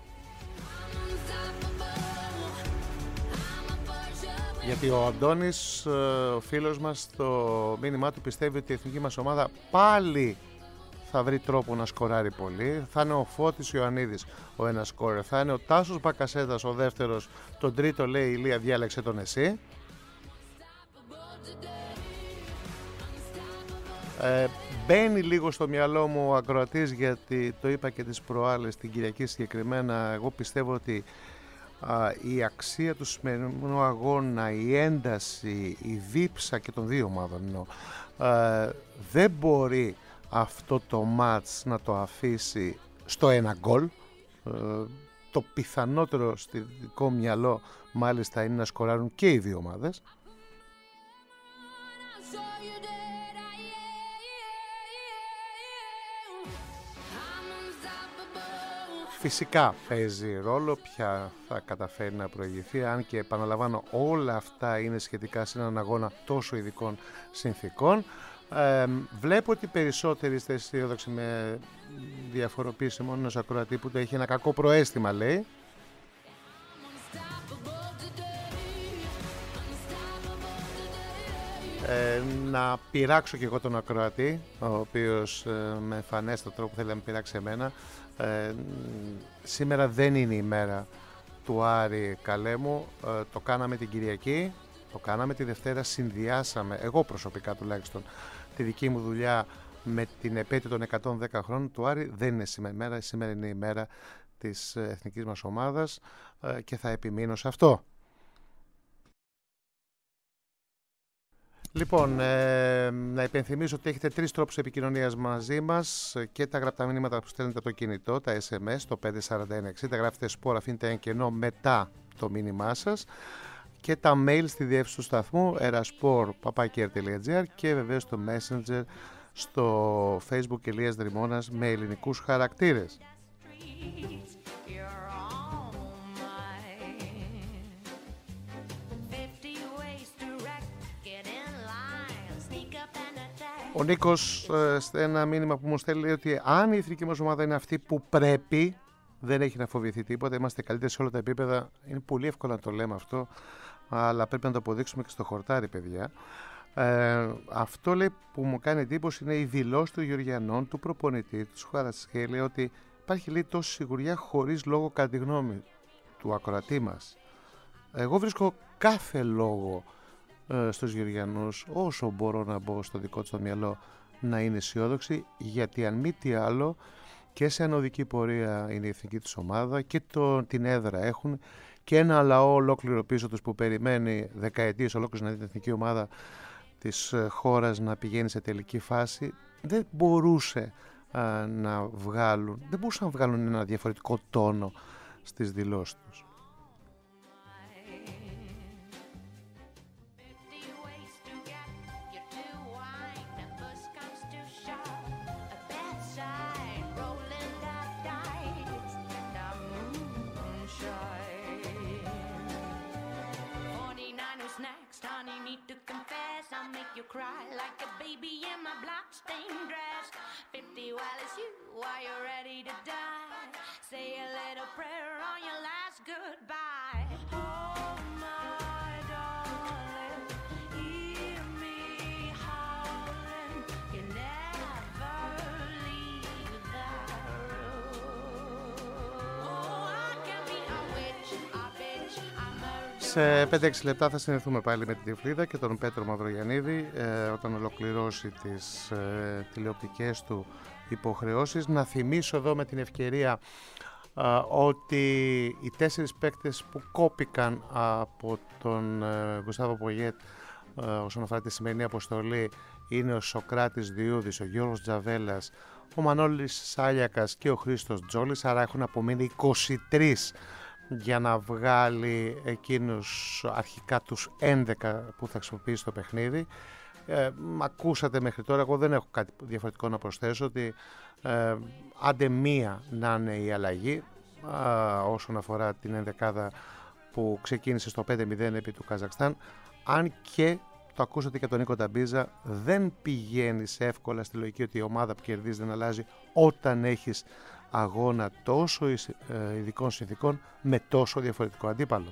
Γιατί ο Αντώνης, ο φίλος μας, στο μήνυμά του πιστεύει ότι η εθνική μας ομάδα πάλι θα βρει τρόπο να σκοράρει πολύ. Θα είναι ο Φώτης Ιωαννίδης ο ένας σκόρερ, θα είναι ο Τάσος Μπακασέτας ο δεύτερος, τον τρίτο λέει η Ηλία διάλεξε τον εσύ. Μπαίνει λίγο στο μυαλό μου ο ακροατής, γιατί το είπα και τις προάλλες την Κυριακή συγκεκριμένα. Εγώ πιστεύω ότι η αξία του σημερινού αγώνα, η ένταση, η δίψα και των δύο ομάδων δεν μπορεί αυτό το μάτς να το αφήσει στο ένα γκολ. Το πιθανότερο στη δικό μυαλό μάλιστα είναι να σκοράρουν και οι δύο ομάδες. Φυσικά παίζει ρόλο ποια θα καταφέρει να προηγηθεί, αν και επαναλαμβάνω όλα αυτά είναι σχετικά σε έναν αγώνα τόσο ειδικών συνθήκων. Βλέπω ότι περισσότεροι είστε αισιόδοξοι, με διαφοροποίηση μόνο ενός ακροατή που έχει ένα κακό προαίσθημα, λέει. Να πειράξω και εγώ τον ακροατή, ο οποίος με εμφανέστατο τρόπο θέλει να με πειράξει εμένα. Σήμερα δεν είναι η μέρα του Άρη, καλέ μου. Το κάναμε την Κυριακή, το κάναμε τη Δευτέρα, συνδυάσαμε, εγώ προσωπικά τουλάχιστον, τη δική μου δουλειά με την επέτειο των 110 χρόνων του Άρη. Δεν είναι σήμερα η μέρα, σήμερα είναι η μέρα της εθνικής μας ομάδας και θα επιμείνω σε αυτό. Λοιπόν, να υπενθυμίσω ότι έχετε 3 τρόπους επικοινωνίας μαζί μας και τα γραπτά μηνύματα που στέλνετε το κινητό, τα SMS, το 54160, γράφετε σπορ, αφήνετε ένα κενό μετά το μήνυμά σας, και τα mail στη διεύθυνση του σταθμού eraspor@rtl.gr και βεβαίως το Messenger στο Facebook Ηλίας Δρυμώνας με ελληνικούς χαρακτήρες. Ο Νίκος ένα μήνυμα που μου στέλνει λέει ότι αν η εθνική μας ομάδα είναι αυτή που πρέπει, δεν έχει να φοβηθεί τίποτα, είμαστε καλύτεροι σε όλα τα επίπεδα. Είναι πολύ εύκολο να το λέμε αυτό, αλλά πρέπει να το αποδείξουμε και στο χορτάρι, παιδιά. Αυτό λέει που μου κάνει εντύπωση είναι η δηλώση του Γεωργιανών, του προπονητή, του Χαρατσχέλη, λέει ότι υπάρχει λέει τόση σιγουριά χωρίς λόγο, κατά τη γνώμη του ακροατή μας. Εγώ βρίσκω κάθε λόγο στους Γεωργιανούς, όσο μπορώ να μπω στο δικό του το μυαλό, να είναι αισιόδοξοι, γιατί αν μη τι άλλο και σε ανωδική πορεία είναι η εθνική τους ομάδα και την έδρα έχουν και ένα λαό ολόκληρο πίσω τους που περιμένει δεκαετίες ολόκληρες να δει την εθνική ομάδα της χώρας να πηγαίνει σε τελική φάση. Δεν μπορούσαν να βγάλουν ένα διαφορετικό τόνο στις δηλώσεις τους. Cry like a baby in my blood-stained dress. 50 while it's you, are you ready to die? Say a little prayer on your last goodbye. Oh my darling, hear me howling. You never leave that room. Oh, I can be a witch, a bitch, a murderer. Σε 5-6 λεπτά θα συνεχθούμε πάλι με την Τυφλίδα και τον Πέτρο Μαυρογιαννίδη όταν ολοκληρώσει τις τηλεοπτικές του υποχρεώσεις. Να θυμίσω εδώ με την ευκαιρία ότι οι 4 παίκτες που κόπηκαν από τον Γκουστάβο Πογιέτ όσον αφορά τη σημερινή αποστολή είναι ο Σοκράτης Διούδης, ο Γιώργος Τζαβέλας, ο Μανώλης Σάλιακας και ο Χρήστος Τζόλης, άρα έχουν απομείνει 23 για να βγάλει εκείνους αρχικά τους 11 που θα χρησιμοποιήσει το παιχνίδι. Ακούσατε μέχρι τώρα, εγώ δεν έχω κάτι διαφορετικό να προσθέσω, ότι άντε μία να είναι η αλλαγή όσον αφορά την ενδεκάδα που ξεκίνησε στο 5-0 επί του Καζακστάν, αν και το ακούσατε και τον Νίκο Ταμπίζα, δεν πηγαίνεις εύκολα στη λογική ότι η ομάδα που κερδίζει δεν αλλάζει όταν έχεις αγώνα τόσο ειδικών συνθηκών με τόσο διαφορετικό αντίπαλο.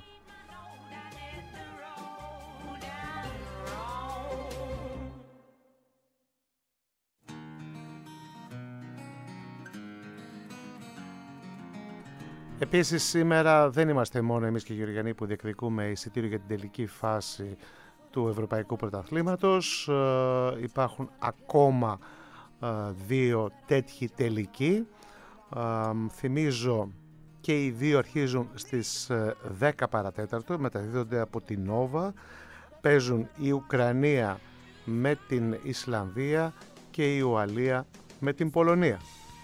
Επίσης σήμερα δεν είμαστε μόνο εμείς και οι Γεωργιανοί που διεκδικούμε εισιτήριο για την τελική φάση του Ευρωπαϊκού Πρωταθλήματος. Υπάρχουν ακόμα 2 τέτοιοι τελικοί. Θυμίζω και οι 2 αρχίζουν στις 10 παρατέταρτο, μεταδίδονται από την Νόβα. Παίζουν η Ουκρανία με την Ισλανδία και η Ουαλία με την Πολωνία.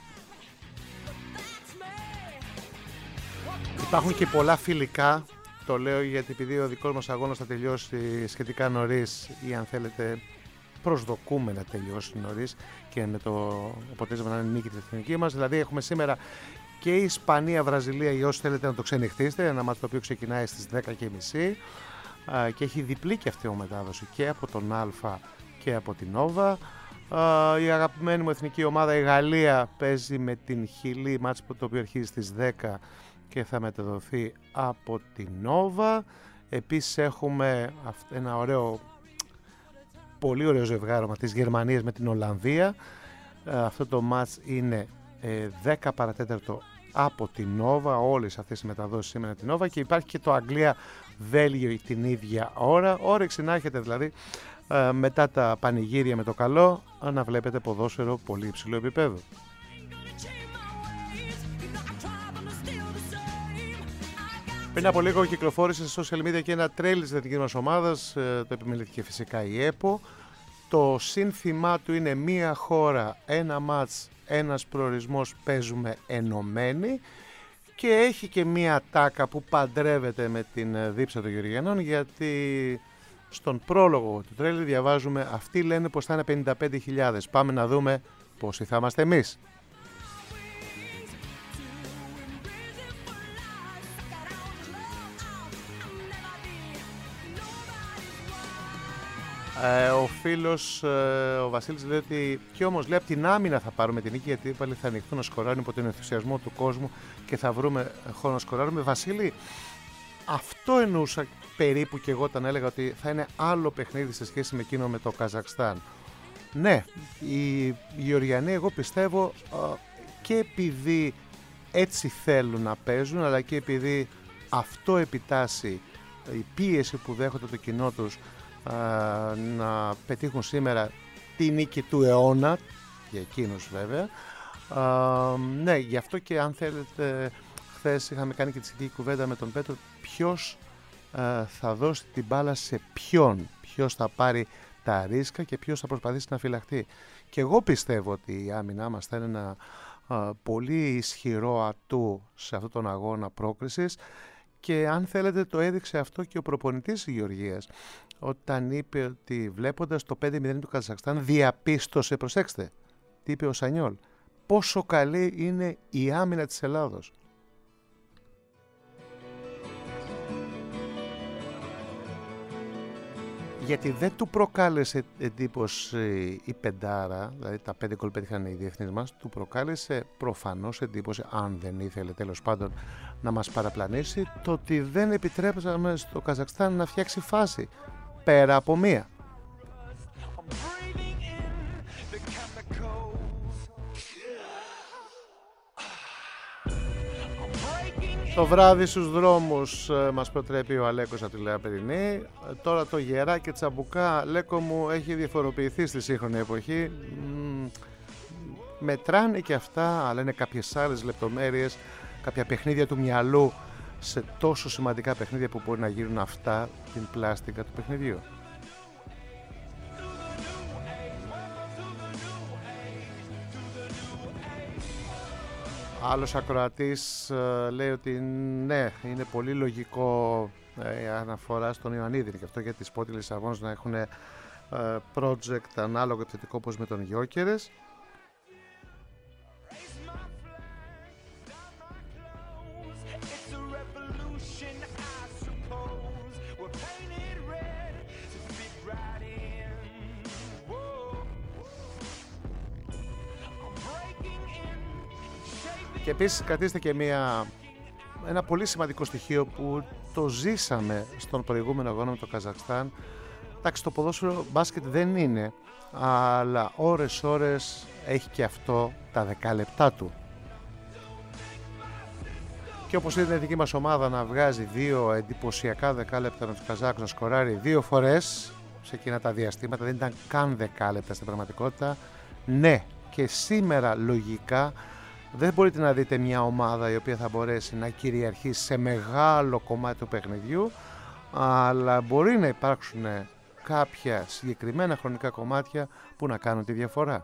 Υπάρχουν και πολλά φιλικά, το λέω γιατί επειδή ο δικός μας αγώνας θα τελειώσει σχετικά νωρίς ή αν θέλετε προσδοκούμε να τελειώσει νωρίς και με το αποτέλεσμα να είναι νίκη της εθνική μας. Δηλαδή έχουμε σήμερα και η Ισπανία-Βραζιλία, ή όσοι θέλετε να το ξενυχτήσετε, ένα μάτι το οποίο ξεκινάει στις 10:30 και έχει διπλή και αυτή η μετάδοση και από τον Α και από την Νόβα. Η αγαπημένη μου εθνική ομάδα η Γαλλία παίζει με την Χιλή, μάτς το οποίο αρχίζει στις 10 και θα μεταδοθεί από την Νόβα. Επίσης έχουμε ένα ωραίο, πολύ ωραίο ζευγάρωμα της Γερμανίας με την Ολλανδία. Αυτό το μάτς είναι 10 παρατέταρτο από την Νόβα, όλες αυτές οι μεταδόσεις σήμερα την Νόβα, και υπάρχει και το Αγγλία-Βέλγιο την ίδια ώρα. Όρεξη να έχετε δηλαδή μετά τα πανηγύρια με το καλό να βλέπετε ποδόσφαιρο πολύ υψηλό επίπεδο. Πριν από λίγο κυκλοφόρησε σε social media και ένα τρέιλ της εθνικής μας ομάδας, το επιμελήθηκε φυσικά η ΕΠΟ. Το σύνθημά του είναι μία χώρα, ένα μάτς, ένας προορισμός, παίζουμε ενωμένοι. Και έχει και μία τάκα που παντρεύεται με την δίψα των Γεωργιανών, γιατί στον πρόλογο του τρέιλερ διαβάζουμε αυτοί λένε πως θα είναι 55.000. Πάμε να δούμε πόσοι θα είμαστε εμείς. Ο φίλος ο Βασίλης λέει ότι κι όμως λέει από την άμυνα θα πάρουμε την νίκη, γιατί πάλι θα ανοιχτούν να σκοράρουν υπό τον ενθουσιασμό του κόσμου και θα βρούμε χώρο να σκοράρουμε. Βασίλη, αυτό εννοούσα περίπου και εγώ όταν έλεγα ότι θα είναι άλλο παιχνίδι σε σχέση με εκείνο με το Καζακστάν. Ναι, οι Γεωργιανοί εγώ πιστεύω και επειδή έτσι θέλουν να παίζουν, αλλά και επειδή αυτό επιτάσσει η πίεση που δέχονται το κοινό τους να πετύχουν σήμερα τη νίκη του αιώνα, για εκείνους βέβαια. Ναι, γι' αυτό και αν θέλετε, χθες είχαμε κάνει και τη σχετική κουβέντα με τον Πέτρο, ποιος θα δώσει την μπάλα σε ποιον, ποιος θα πάρει τα ρίσκα και ποιος θα προσπαθήσει να φυλαχτεί. Και εγώ πιστεύω ότι η άμυνά μας θα είναι ένα πολύ ισχυρό ατού σε αυτόν τον αγώνα πρόκρισης, και αν θέλετε το έδειξε αυτό και ο προπονητής της Γεωργίας όταν είπε ότι βλέποντας το 5-0 του Καζακστάν διαπίστωσε, προσέξτε, τι είπε ο Σανιόλ, πόσο καλή είναι η άμυνα της Ελλάδος. Γιατί δεν του προκάλεσε εντύπωση η πεντάρα, δηλαδή τα 5 γκολ πέτυχαν οι διεθνείς μας, του προκάλεσε προφανώς εντύπωση, αν δεν ήθελε τέλος πάντων να μας παραπλανήσει, το ότι δεν επιτρέψαμε στο Καζακστάν να φτιάξει φάση πέρα από μία. Το βράδυ στους δρόμους μας προτρέπει ο Αλέκος από τη Λεαπερινή. Τώρα το γεράκι τσαμπουκά, Λέκο μου, έχει διαφοροποιηθεί στη σύγχρονη εποχή. Μετράνε και αυτά, αλλά είναι κάποιες άλλες λεπτομέρειες, κάποια παιχνίδια του μυαλού σε τόσο σημαντικά παιχνίδια που μπορεί να γίνουν αυτά την πλάστικα του παιχνιδιού. Άλλος ακροατής λέει ότι ναι, είναι πολύ λογικό αναφορά στον Ιωαννίδη και αυτό για τις Σπόρτινγκ Λισαβόνας να έχουν project ανάλογο επιθετικό όπως με τον Γιόκερες. Και επίσης κρατήστε και ένα πολύ σημαντικό στοιχείο που το ζήσαμε στον προηγούμενο αγώνα με το Καζακστάν. Εντάξει, το ποδόσφαιρο μπάσκετ δεν είναι, αλλά ώρες έχει και αυτό τα 10 λεπτά του. Και όπως είδε η δική μας ομάδα να βγάζει 2 εντυπωσιακά 10 λεπτά με τους Καζάκους, να σκοράρει 2 φορές σε εκείνα τα διαστήματα, δεν ήταν καν 10 λεπτά στην πραγματικότητα. Ναι, και σήμερα λογικά δεν μπορείτε να δείτε μια ομάδα η οποία θα μπορέσει να κυριαρχήσει σε μεγάλο κομμάτι του παιχνιδιού, αλλά μπορεί να υπάρξουν κάποια συγκεκριμένα χρονικά κομμάτια που να κάνουν τη διαφορά.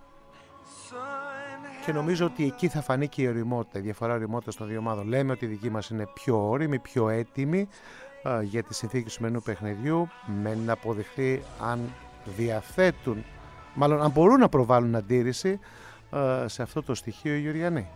Και νομίζω ότι εκεί θα φανεί και η ωριμότητα, η διαφορά ωριμότητας των δύο ομάδων. Λέμε ότι η δική μας είναι πιο όριμη, πιο έτοιμη για τις συνθήκες του σημερινού παιχνιδιού, μένει να αποδειχθεί αν διαθέτουν, μάλλον αν μπορούν να προβάλλουν αντίρρηση σε αυτό το στοιχείο οι Γεωργιανοί.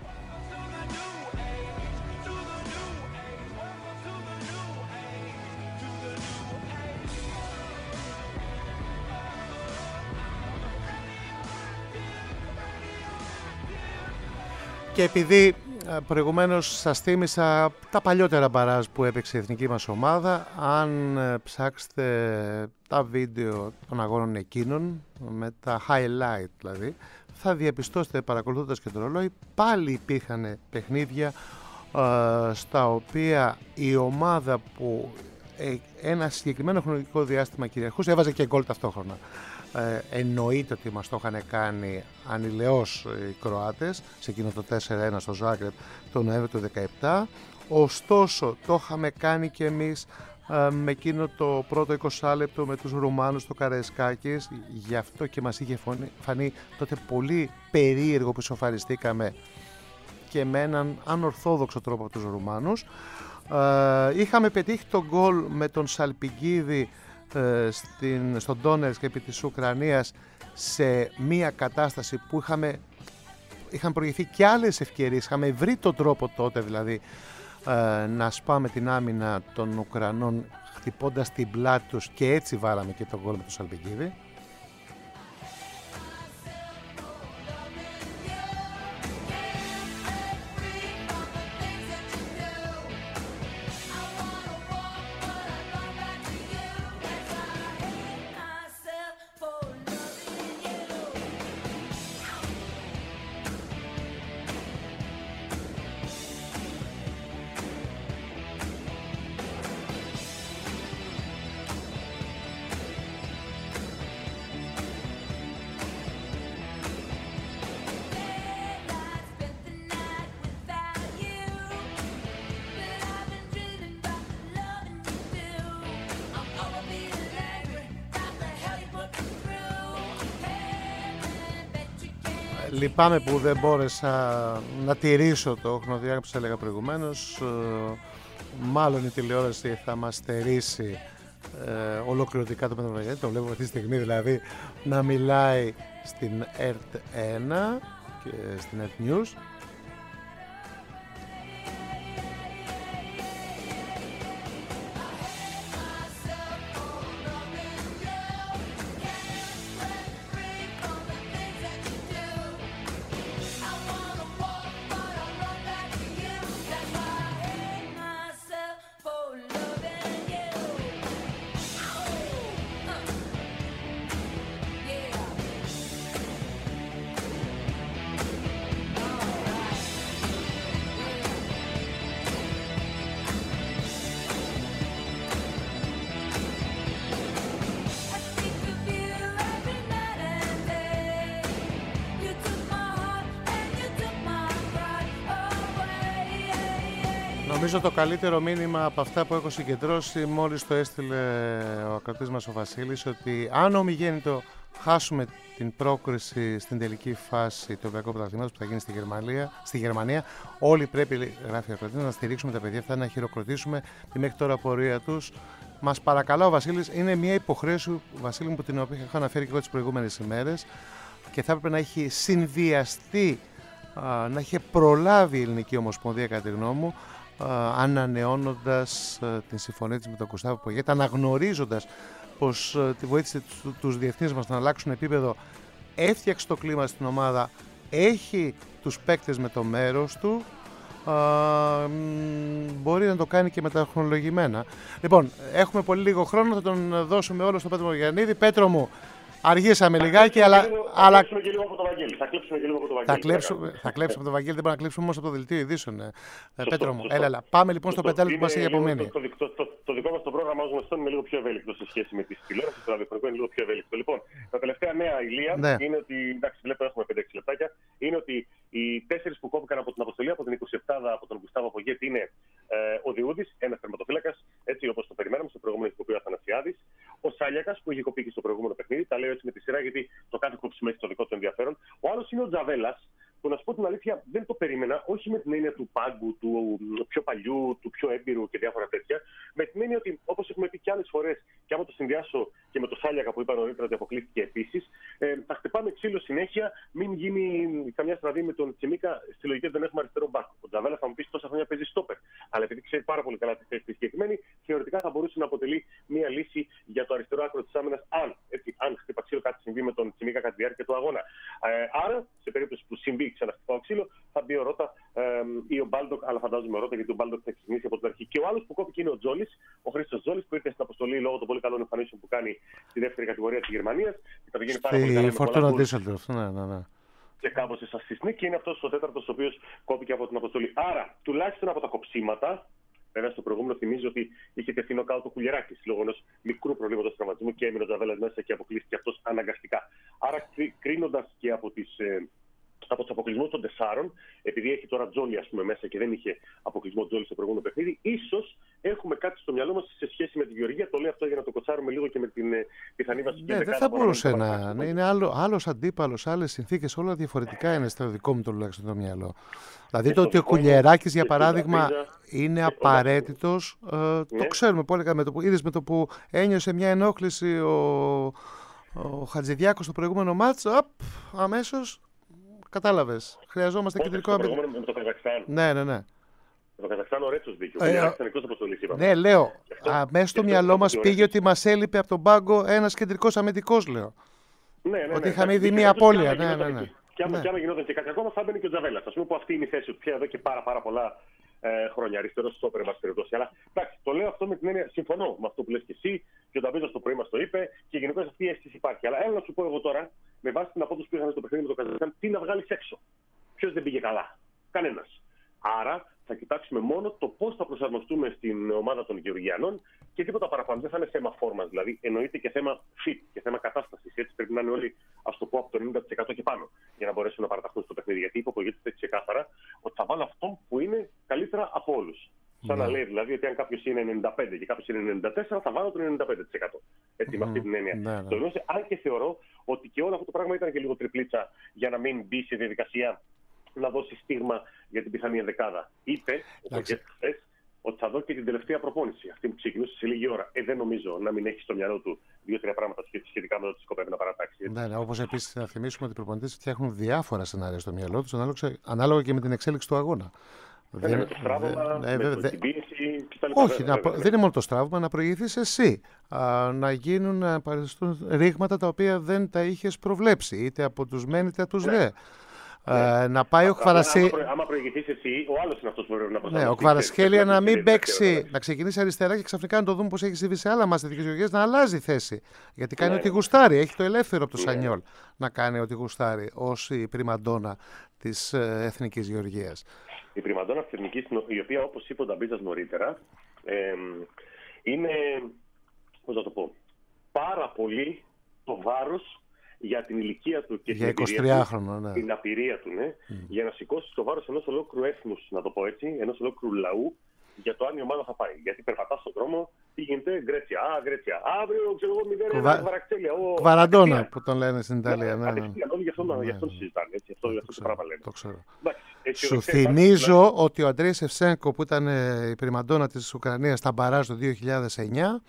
Και επειδή προηγουμένως σας θύμισα τα παλιότερα μπαράζ που έπαιξε η εθνική μας ομάδα, αν ψάξετε τα βίντεο των αγώνων εκείνων, με τα highlight δηλαδή, θα διαπιστώσετε παρακολουθώντας και το ρολόι, πάλι υπήρχαν παιχνίδια στα οποία η ομάδα που ένα συγκεκριμένο χρονικό διάστημα κυριαρχούσε έβαζε και γκολ ταυτόχρονα. Εννοείται ότι μας το είχαν κάνει ανηλαιώς οι Κροάτες σε εκείνο το 4-1 στο Ζάγκρεπ το Νοέμβριο του 2017, Ωστόσο, το είχαμε κάνει και εμείς με εκείνο το πρώτο 20 λεπτό με τους Ρουμάνους στο Καραϊσκάκης. Γι' αυτό και μας είχε φανεί τότε πολύ περίεργο που ισοφαριστήκαμε και με έναν ανορθόδοξο τρόπο από τους Ρουμάνους. Είχαμε πετύχει τον γκολ με τον Σαλπικίδη στον Ντόνετσκ επί της Ουκρανίας σε μια κατάσταση που είχαν προηγηθεί και άλλες ευκαιρίες. Είχαμε βρει τον τρόπο τότε δηλαδή να σπάμε την άμυνα των Ουκρανών χτυπώντας την πλάτη τους και έτσι βάλαμε και τον γκολ με τον Σαλπικίδη. Λυπάμαι που δεν μπόρεσα να τηρήσω το χρονοδιάγραμμα που σας έλεγα προηγουμένως. Μάλλον η τηλεόραση θα μας στερήσει ολοκληρωτικά το Πρωτοβαγγέλιο. Το βλέπουμε αυτή τη στιγμή δηλαδή να μιλάει στην ΕΡΤ1 και στην ΕΡΤ News. Νομίζω το καλύτερο μήνυμα από αυτά που έχω συγκεντρώσει μόλις το έστειλε ο ακροατής μας ο Βασίλης, ότι αν ομιγέννητο χάσουμε την πρόκριση στην τελική φάση του Ευρωπαϊκού Πρωταθλήματος που θα γίνει στη Γερμανία, όλοι πρέπει, γράφει ο ακροατής, να στηρίξουμε τα παιδιά αυτά, να χειροκροτήσουμε τη μέχρι τώρα πορεία τους. Μας παρακαλά ο Βασίλης, είναι μια υποχρέωση, Βασίλη μου, που την οποία έχω αναφέρει και εγώ τις προηγούμενες ημέρες και θα έπρεπε να έχει συνδυαστεί, να είχε προλάβει η Ελληνική Ομοσπονδία κατά τη γνώμη μου, ανανεώνοντας την συμφωνία της με τον Γκουστάβο Πογέτα, αναγνωρίζοντας πως τη βοήθησε τους διεθνείς μας να αλλάξουν επίπεδο, έφτιαξε το κλίμα στην ομάδα, έχει τους παίκτες με το μέρος του, μπορεί να το κάνει και μεταχρονολογημένα. Λοιπόν, έχουμε πολύ λίγο χρόνο, θα τον δώσουμε όλο στον Πέτρο Μαργιαννίδη. Πέτρο μου, αργήσαμε λιγάκι, αλλά... Θα κλέψουμε και λίγο από το Βαγγέλη. Θα κλέψουμε από το Βαγγέλη, δεν μπορούμε να κλέψουμε όμως από το δελτίο ειδήσεων. Πέτρο μου, έλα. Πάμε λοιπόν στο πεντάλεπτο που μας έχει απομείνει. Το δικό μας το πρόγραμμα ως γνωστόν είναι λίγο πιο ευέλικτο σε σχέση με τις τηλεόρασεις. Το ραδιοφωνικό είναι λίγο πιο ευέλικτο. Λοιπόν, τα τελευταία νέα, Ηλία, είναι ότι. Εντάξει, βλέπω έχουμε 5-6 λεπτάκια. Είναι ότι οι 4 που κόπηκαν από την αποστολή, από την 27 από τον Γκουστάβο Πογέτη, είναι ο Διούδης, ένας τερματοφύλακας, έτσι όπως το περιμέναμε στο προηγούμενο ηθοποιείο Αθανασιάδης. Ο Σάλιακας που είχε κοπεί και στο προηγούμενο παιχνίδι. Τα λέω έτσι με τη σειρά γιατί το κάθε κόψιμο έχει το δικό του ενδιαφέρον. Ο άλλος είναι ο Τζαβέλας, που να σου πω την αλήθεια δεν το περίμενα, όχι με την έννοια του πάγκου, του πιο παλιού, του πιο έμπειρου και διάφορα τέτοια. Με την έννοια ότι, όπως έχουμε πει και άλλες φορές, και άμα το συνδυάσω και με το Σάλιακα που είπα νωρίτερα ότι αποκλείστηκε επίσης, θα χτυπάμε ξύλο συνέχεια, μην γίνει καμιά στραβή με τον Τσιμίκα. Στη λογική δεν έχουμε αριστερό μπακ. Ο Τζαβέλα θα μου πει τόσα χρόνια παίζει στόπερ. Αλλά επειδή ξέρει πάρα πολύ καλά τη θέση τη συγκεκριμένη, θεωρητικά θα μπορούσε να αποτελεί μια λύση για το αριστερό άκρο τη άμυνας, αν χτύπα ξύλο κάτι συμβεί με τον Τσιμίκα κατά τη διάρκεια του αγώνα. Άρα, σε περίπτωση που συμβεί ξαναχτυπάω ξύλο, θα μπει ο Ρώτα ή ο Μπάλντοκ, αλλά φαντάζομαι ο Ρώτα γιατί ο Μπάλντοκ θα ξεκινήσει από την αρχή. Και ο άλλος που κόπηκε είναι ο Τζόλης, ο Χρήστος Τζόλης, που ήρθε στην αποστολή λόγω των πολύ καλών εμφανίσεων που κάνει στη δεύτερη κατηγορία της Γερμανίας. Και θα πηγαίνει πάρα πολύ καλά. Φορτούνα Ντίσσελντορφ, ναι. Και κάπως εσασιστεί και είναι αυτός ο τέταρτος ο οποίος κόπηκε από την αποστολή. Άρα, τουλάχιστον από τα κοψίματα, βέβαια στο προηγούμενο θυμίζω ότι είχε τεθεί νοκάουτ ο Κουλιεράκης λόγω ενός μικρού προβλήματος τραυματισμού και έμεινε ο Τζαβέλας μέσα και αποκλείστηκε αυτός αναγκαστικά. Άρα, κρίνοντας και από τους αποκλεισμούς των 4, επειδή έχει τώρα Τζόλι, ας πούμε, μέσα και δεν είχε αποκλεισμό Τζόλι στο προηγούμενο παιχνίδι, ίσως έχουμε κάτι στο μυαλό μας σε σχέση με τη Γεωργία. Το λέω αυτό για να το κοτσάρουμε λίγο και με την πιθανή βασική Ναι, δεν θα μπορούσε να είναι άλλος αντίπαλος, άλλες συνθήκες, όλα διαφορετικά είναι στο δικό μου τουλάχιστον το μυαλό. Δηλαδή το ότι ο Κουλιεράκης, για παράδειγμα, είναι απαραίτητος, το ξέρουμε πολύ καλά. Είδες με το που ένιωσε μια ενόχληση ο Χατζηδιάκος στο προηγούμενο μάτς, αμέσως κατάλαβες. Χρειαζόμαστε κεντρικό αμυντικό. Με το Καζακστάν. Ναι. Με το Καζακστάν ο Ρέτσος μπήκε. Ο Κουλιεράκης ήταν εκτός αποστολής, είπαμε. Ναι, λέω. Μέσα στο μυαλό μας πήγε ότι μας έλειπε από τον πάγκο ένας κεντρικός αμυντικός, λέω. Ναι. Ότι είχαμε ήδη μία απώλεια. Ναι. Και άμα γινόταν και κάτι ακόμα, θα έμπαινε και ο Τζαβέλας. Ας πούμε που αυτή είναι η θέση του πια εδώ και πάρα πολλά χρόνια. Αριστερός στόπερ, εν πάση περιπτώσει. Αλλά εντάξει, το λέω αυτό με την έννοια, συμφωνώ με αυτό που λες και εσύ, και ο Νταβίδος το πρωί μας το είπε, και γενικώς αυτή η αίσθηση υπάρχει. Αλλά έλα να σου πω εγώ τώρα, με βάση την απόδοση που είχαμε στο παιχνίδι με το Καζακστάν, τι να βγάλεις έξω. Ποιος δεν πήγε καλά. Κανένας. Άρα θα κοιτάξουμε μόνο το πώς θα προσαρμοστούμε στην ομάδα των Γεωργιανών και τίποτα παραπάνω. Δεν θα είναι θέμα φόρμας, δηλαδή εννοείται και θέμα fit και θέμα κατάστασης. Έτσι πρέπει να είναι όλοι, ας το πω, από το 90% και πάνω για να μπορέσουν να παραταχθούν στο παιχνίδι. Γιατί υποπογείται ξεκάθαρα ότι θα βάλω αυτόν που είναι καλύτερα από όλους. Σαν να λέει δηλαδή ότι αν κάποιος είναι 95 και κάποιος είναι 94, θα βάλω το 95%. Έτσι, με αυτή την έννοια. Το εννοούσε, αν και θεωρώ ότι και όλο αυτό το πράγμα ήταν και λίγο τριπλίτσα για να μην μπει σε διαδικασία να δώσει στίγμα για την πιθανή ενδεκάδα. Είπε ότι θα δω και την τελευταία προπόνηση, αυτή που ξεκινούσε σε λίγη ώρα. Δεν νομίζω να μην έχει στο μυαλό του 2-3 πράγματα σχετικά με το ότι σκοπεύει να παρατάξει. Ναι, όπως επίσης να θυμίσουμε ότι οι προπονητές φτιάχνουν διάφορα σενάρια στο μυαλό τους, ανάλογα και με την εξέλιξη του αγώνα. Με το στράβωμα, με την πίεση κτλ. Όχι, δεν είναι μόνο το στράβωμα, να προηγηθείς εσύ. Να γίνουν, να παρελθούν ρήγματα τα οποία δεν τα είχες προβλέψει, είτε από τους μεν είτε από τους δε. Να πάει ο Κβαρασχέλια. Άμα προηγηθείς εσύ, ο άλλος είναι αυτός που πρέπει να προσαρμοστεί. Ναι, ο Κβαρασχέλια να μην παίξει, να ξεκινήσει αριστερά και ξαφνικά να το δούμε πώς έχει συμβεί σε άλλα μάτς της Γεωργίας, να αλλάζει θέση. Γιατί κάνει ό,τι γουστάρει. Έχει το ελεύθερο από το Σανιόλ να κάνει ό,τι γουστάρει ως η πριμαντόνα της Εθνικής Γεωργίας. Η πριμαντόνα της Εθνικής, η οποία, όπως είπε ο Νταμπίζας νωρίτερα, είναι, πώς να το πω, πάρα πολύ το βάρος για την ηλικία του και για την απειρία του, για να σηκώσει το βάρος ενός ολόκληρου έθνους, να το πω έτσι, ενός ολόκληρου λαού, για το αν η ομάδα θα πάει. Γιατί περπατά στον δρόμο, τι γίνεται, Γκρέτσια, αύριο, ξέρω εγώ, 0-1, Βαραξέλια. Κβαραντόνα που τον λένε στην Ιταλία. Γι' αυτό συζητάνε, έτσι, αυτό το πράγμα λένε. Το ξέρω. Σου θυμίζω ότι ο Αντρέι Σεφτσένκο, που ήταν η πριμαντόνα της Ουκρανίας στα μπαράζ το 2009,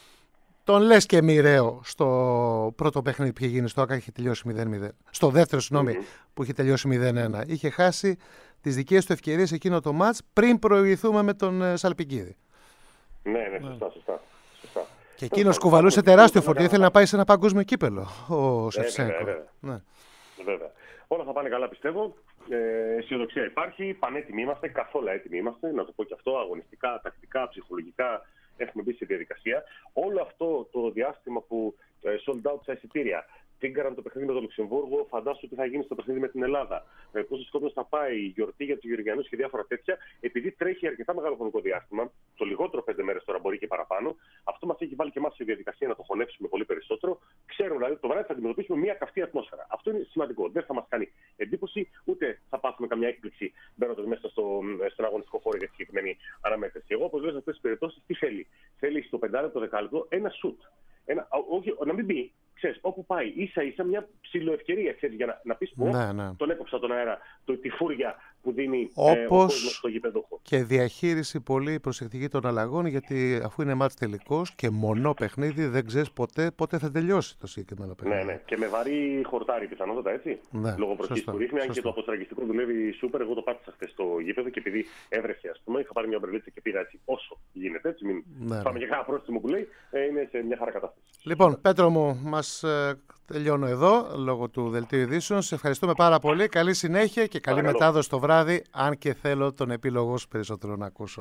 τον λες και μοιραίο στο πρώτο παιχνίδι που είχε γίνει στο ΆΚΑ, είχε τελειώσει 0-0. Στο δεύτερο, που είχε τελειώσει 0-1. Είχε χάσει τις δικές του ευκαιρίες εκείνο το μάτς πριν προηγηθούμε με τον Σαλπικίδη. Ναι, σωστά. Και εκείνος κουβαλούσε τεράστιο φορτίο, ήθελε να πάει σε ένα παγκόσμιο κύπελο ο Σεφτσένκο. Βέβαια. Όλα θα πάνε καλά, πιστεύω. Αισιοδοξία υπάρχει. Πανέτοιμοι είμαστε, καθόλου έτοιμοι είμαστε. Να το πω και αυτό, αγωνιστικά, τακτικά, ψυχολογικά. Έχουμε μπει στη διαδικασία. Όλο αυτό το διάστημα που sold out στα εισιτήρια, τίγκαραν το παιχνίδι με το Λουξεμβούργο, φαντάσου τι θα γίνει στο παιχνίδι με την Ελλάδα. Πόσο κόσμο θα πάει, η γιορτή για του Γεωργιανούς και διάφορα τέτοια. Επειδή τρέχει αρκετά μεγάλο χρονικό διάστημα, το λιγότερο 5 μέρες τώρα μπορεί και παραπάνω, αυτό μας έχει βάλει και εμάς στη διαδικασία να το χωνεύσουμε πολύ περισσότερο. Ξέρουμε δηλαδή το βράδυ θα αντιμετωπίσουμε μια καυτή ατμόσφαιρα. Αυτό είναι σημαντικό. Δεν θα μας κάνει εντύπωση, ούτε θα πάθουμε καμιά έκπληξη μπαίνοντας μέσα στον αγωνιστικό χώρο για τη συγκεκριμένη αναμέτρηση. Εγώ, όπως λέω σε αυτές τις περιπτώσεις, τι θέλει. Θέλει στο 5 λεπτό, 10 λεπτό ένα σουτ. Όχι, να μην μπει. Ξέρεις, όπου πάει, ίσα-ίσα μια ψιλοευκαιρία, ξέρεις, για να πεις πω, τον έκοψα τον αέρα, τη φούρια που δίνει ο κόσμος στο γηπεδούχο. Και διαχείριση πολύ προσεκτική των αλλαγών, γιατί αφού είναι μάτς τελικός και μονό παιχνίδι, δεν ξέρεις πότε θα τελειώσει το συγκεκριμένο παιχνίδι. Ναι, και με βαρύ χορτάρι πιθανότατα, έτσι. Λόγω προχής που ρίχνει, αν και το αποστραγγιστικό δουλεύει σούπερ. Εγώ το πάτησα χθες στο γήπεδο και επειδή έβρεχε, ας πούμε, είχα πάρει μια ομπρελίτσα και πήγα έτσι όσο γίνεται. Έτσι, μην πάμε και κάνα πρόστιμο που λέει, είναι σε μια χαρά κατάσταση. Λοιπόν, Πέτρο μου, τελειώνω εδώ λόγω του δελτίου ειδήσεων. Σε ευχαριστούμε πάρα πολύ. Καλή συνέχεια και καλή μετάδοση το βράδυ. Αν και θέλω τον επίλογο σου περισσότερο να ακούσω.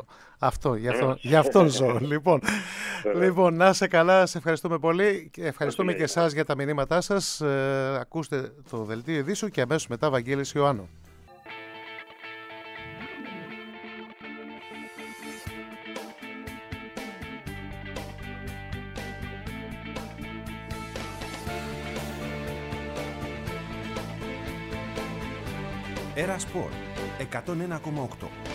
Γι' αυτόν ζω. Λοιπόν, να είσαι καλά. Σε ευχαριστούμε πολύ. Και ευχαριστούμε και εσάς για τα μηνύματά σας. Ακούστε το δελτίο ειδήσεων και αμέσως μετά Βαγγέλης Ιωάννου. Έρα Σπορ 101,8.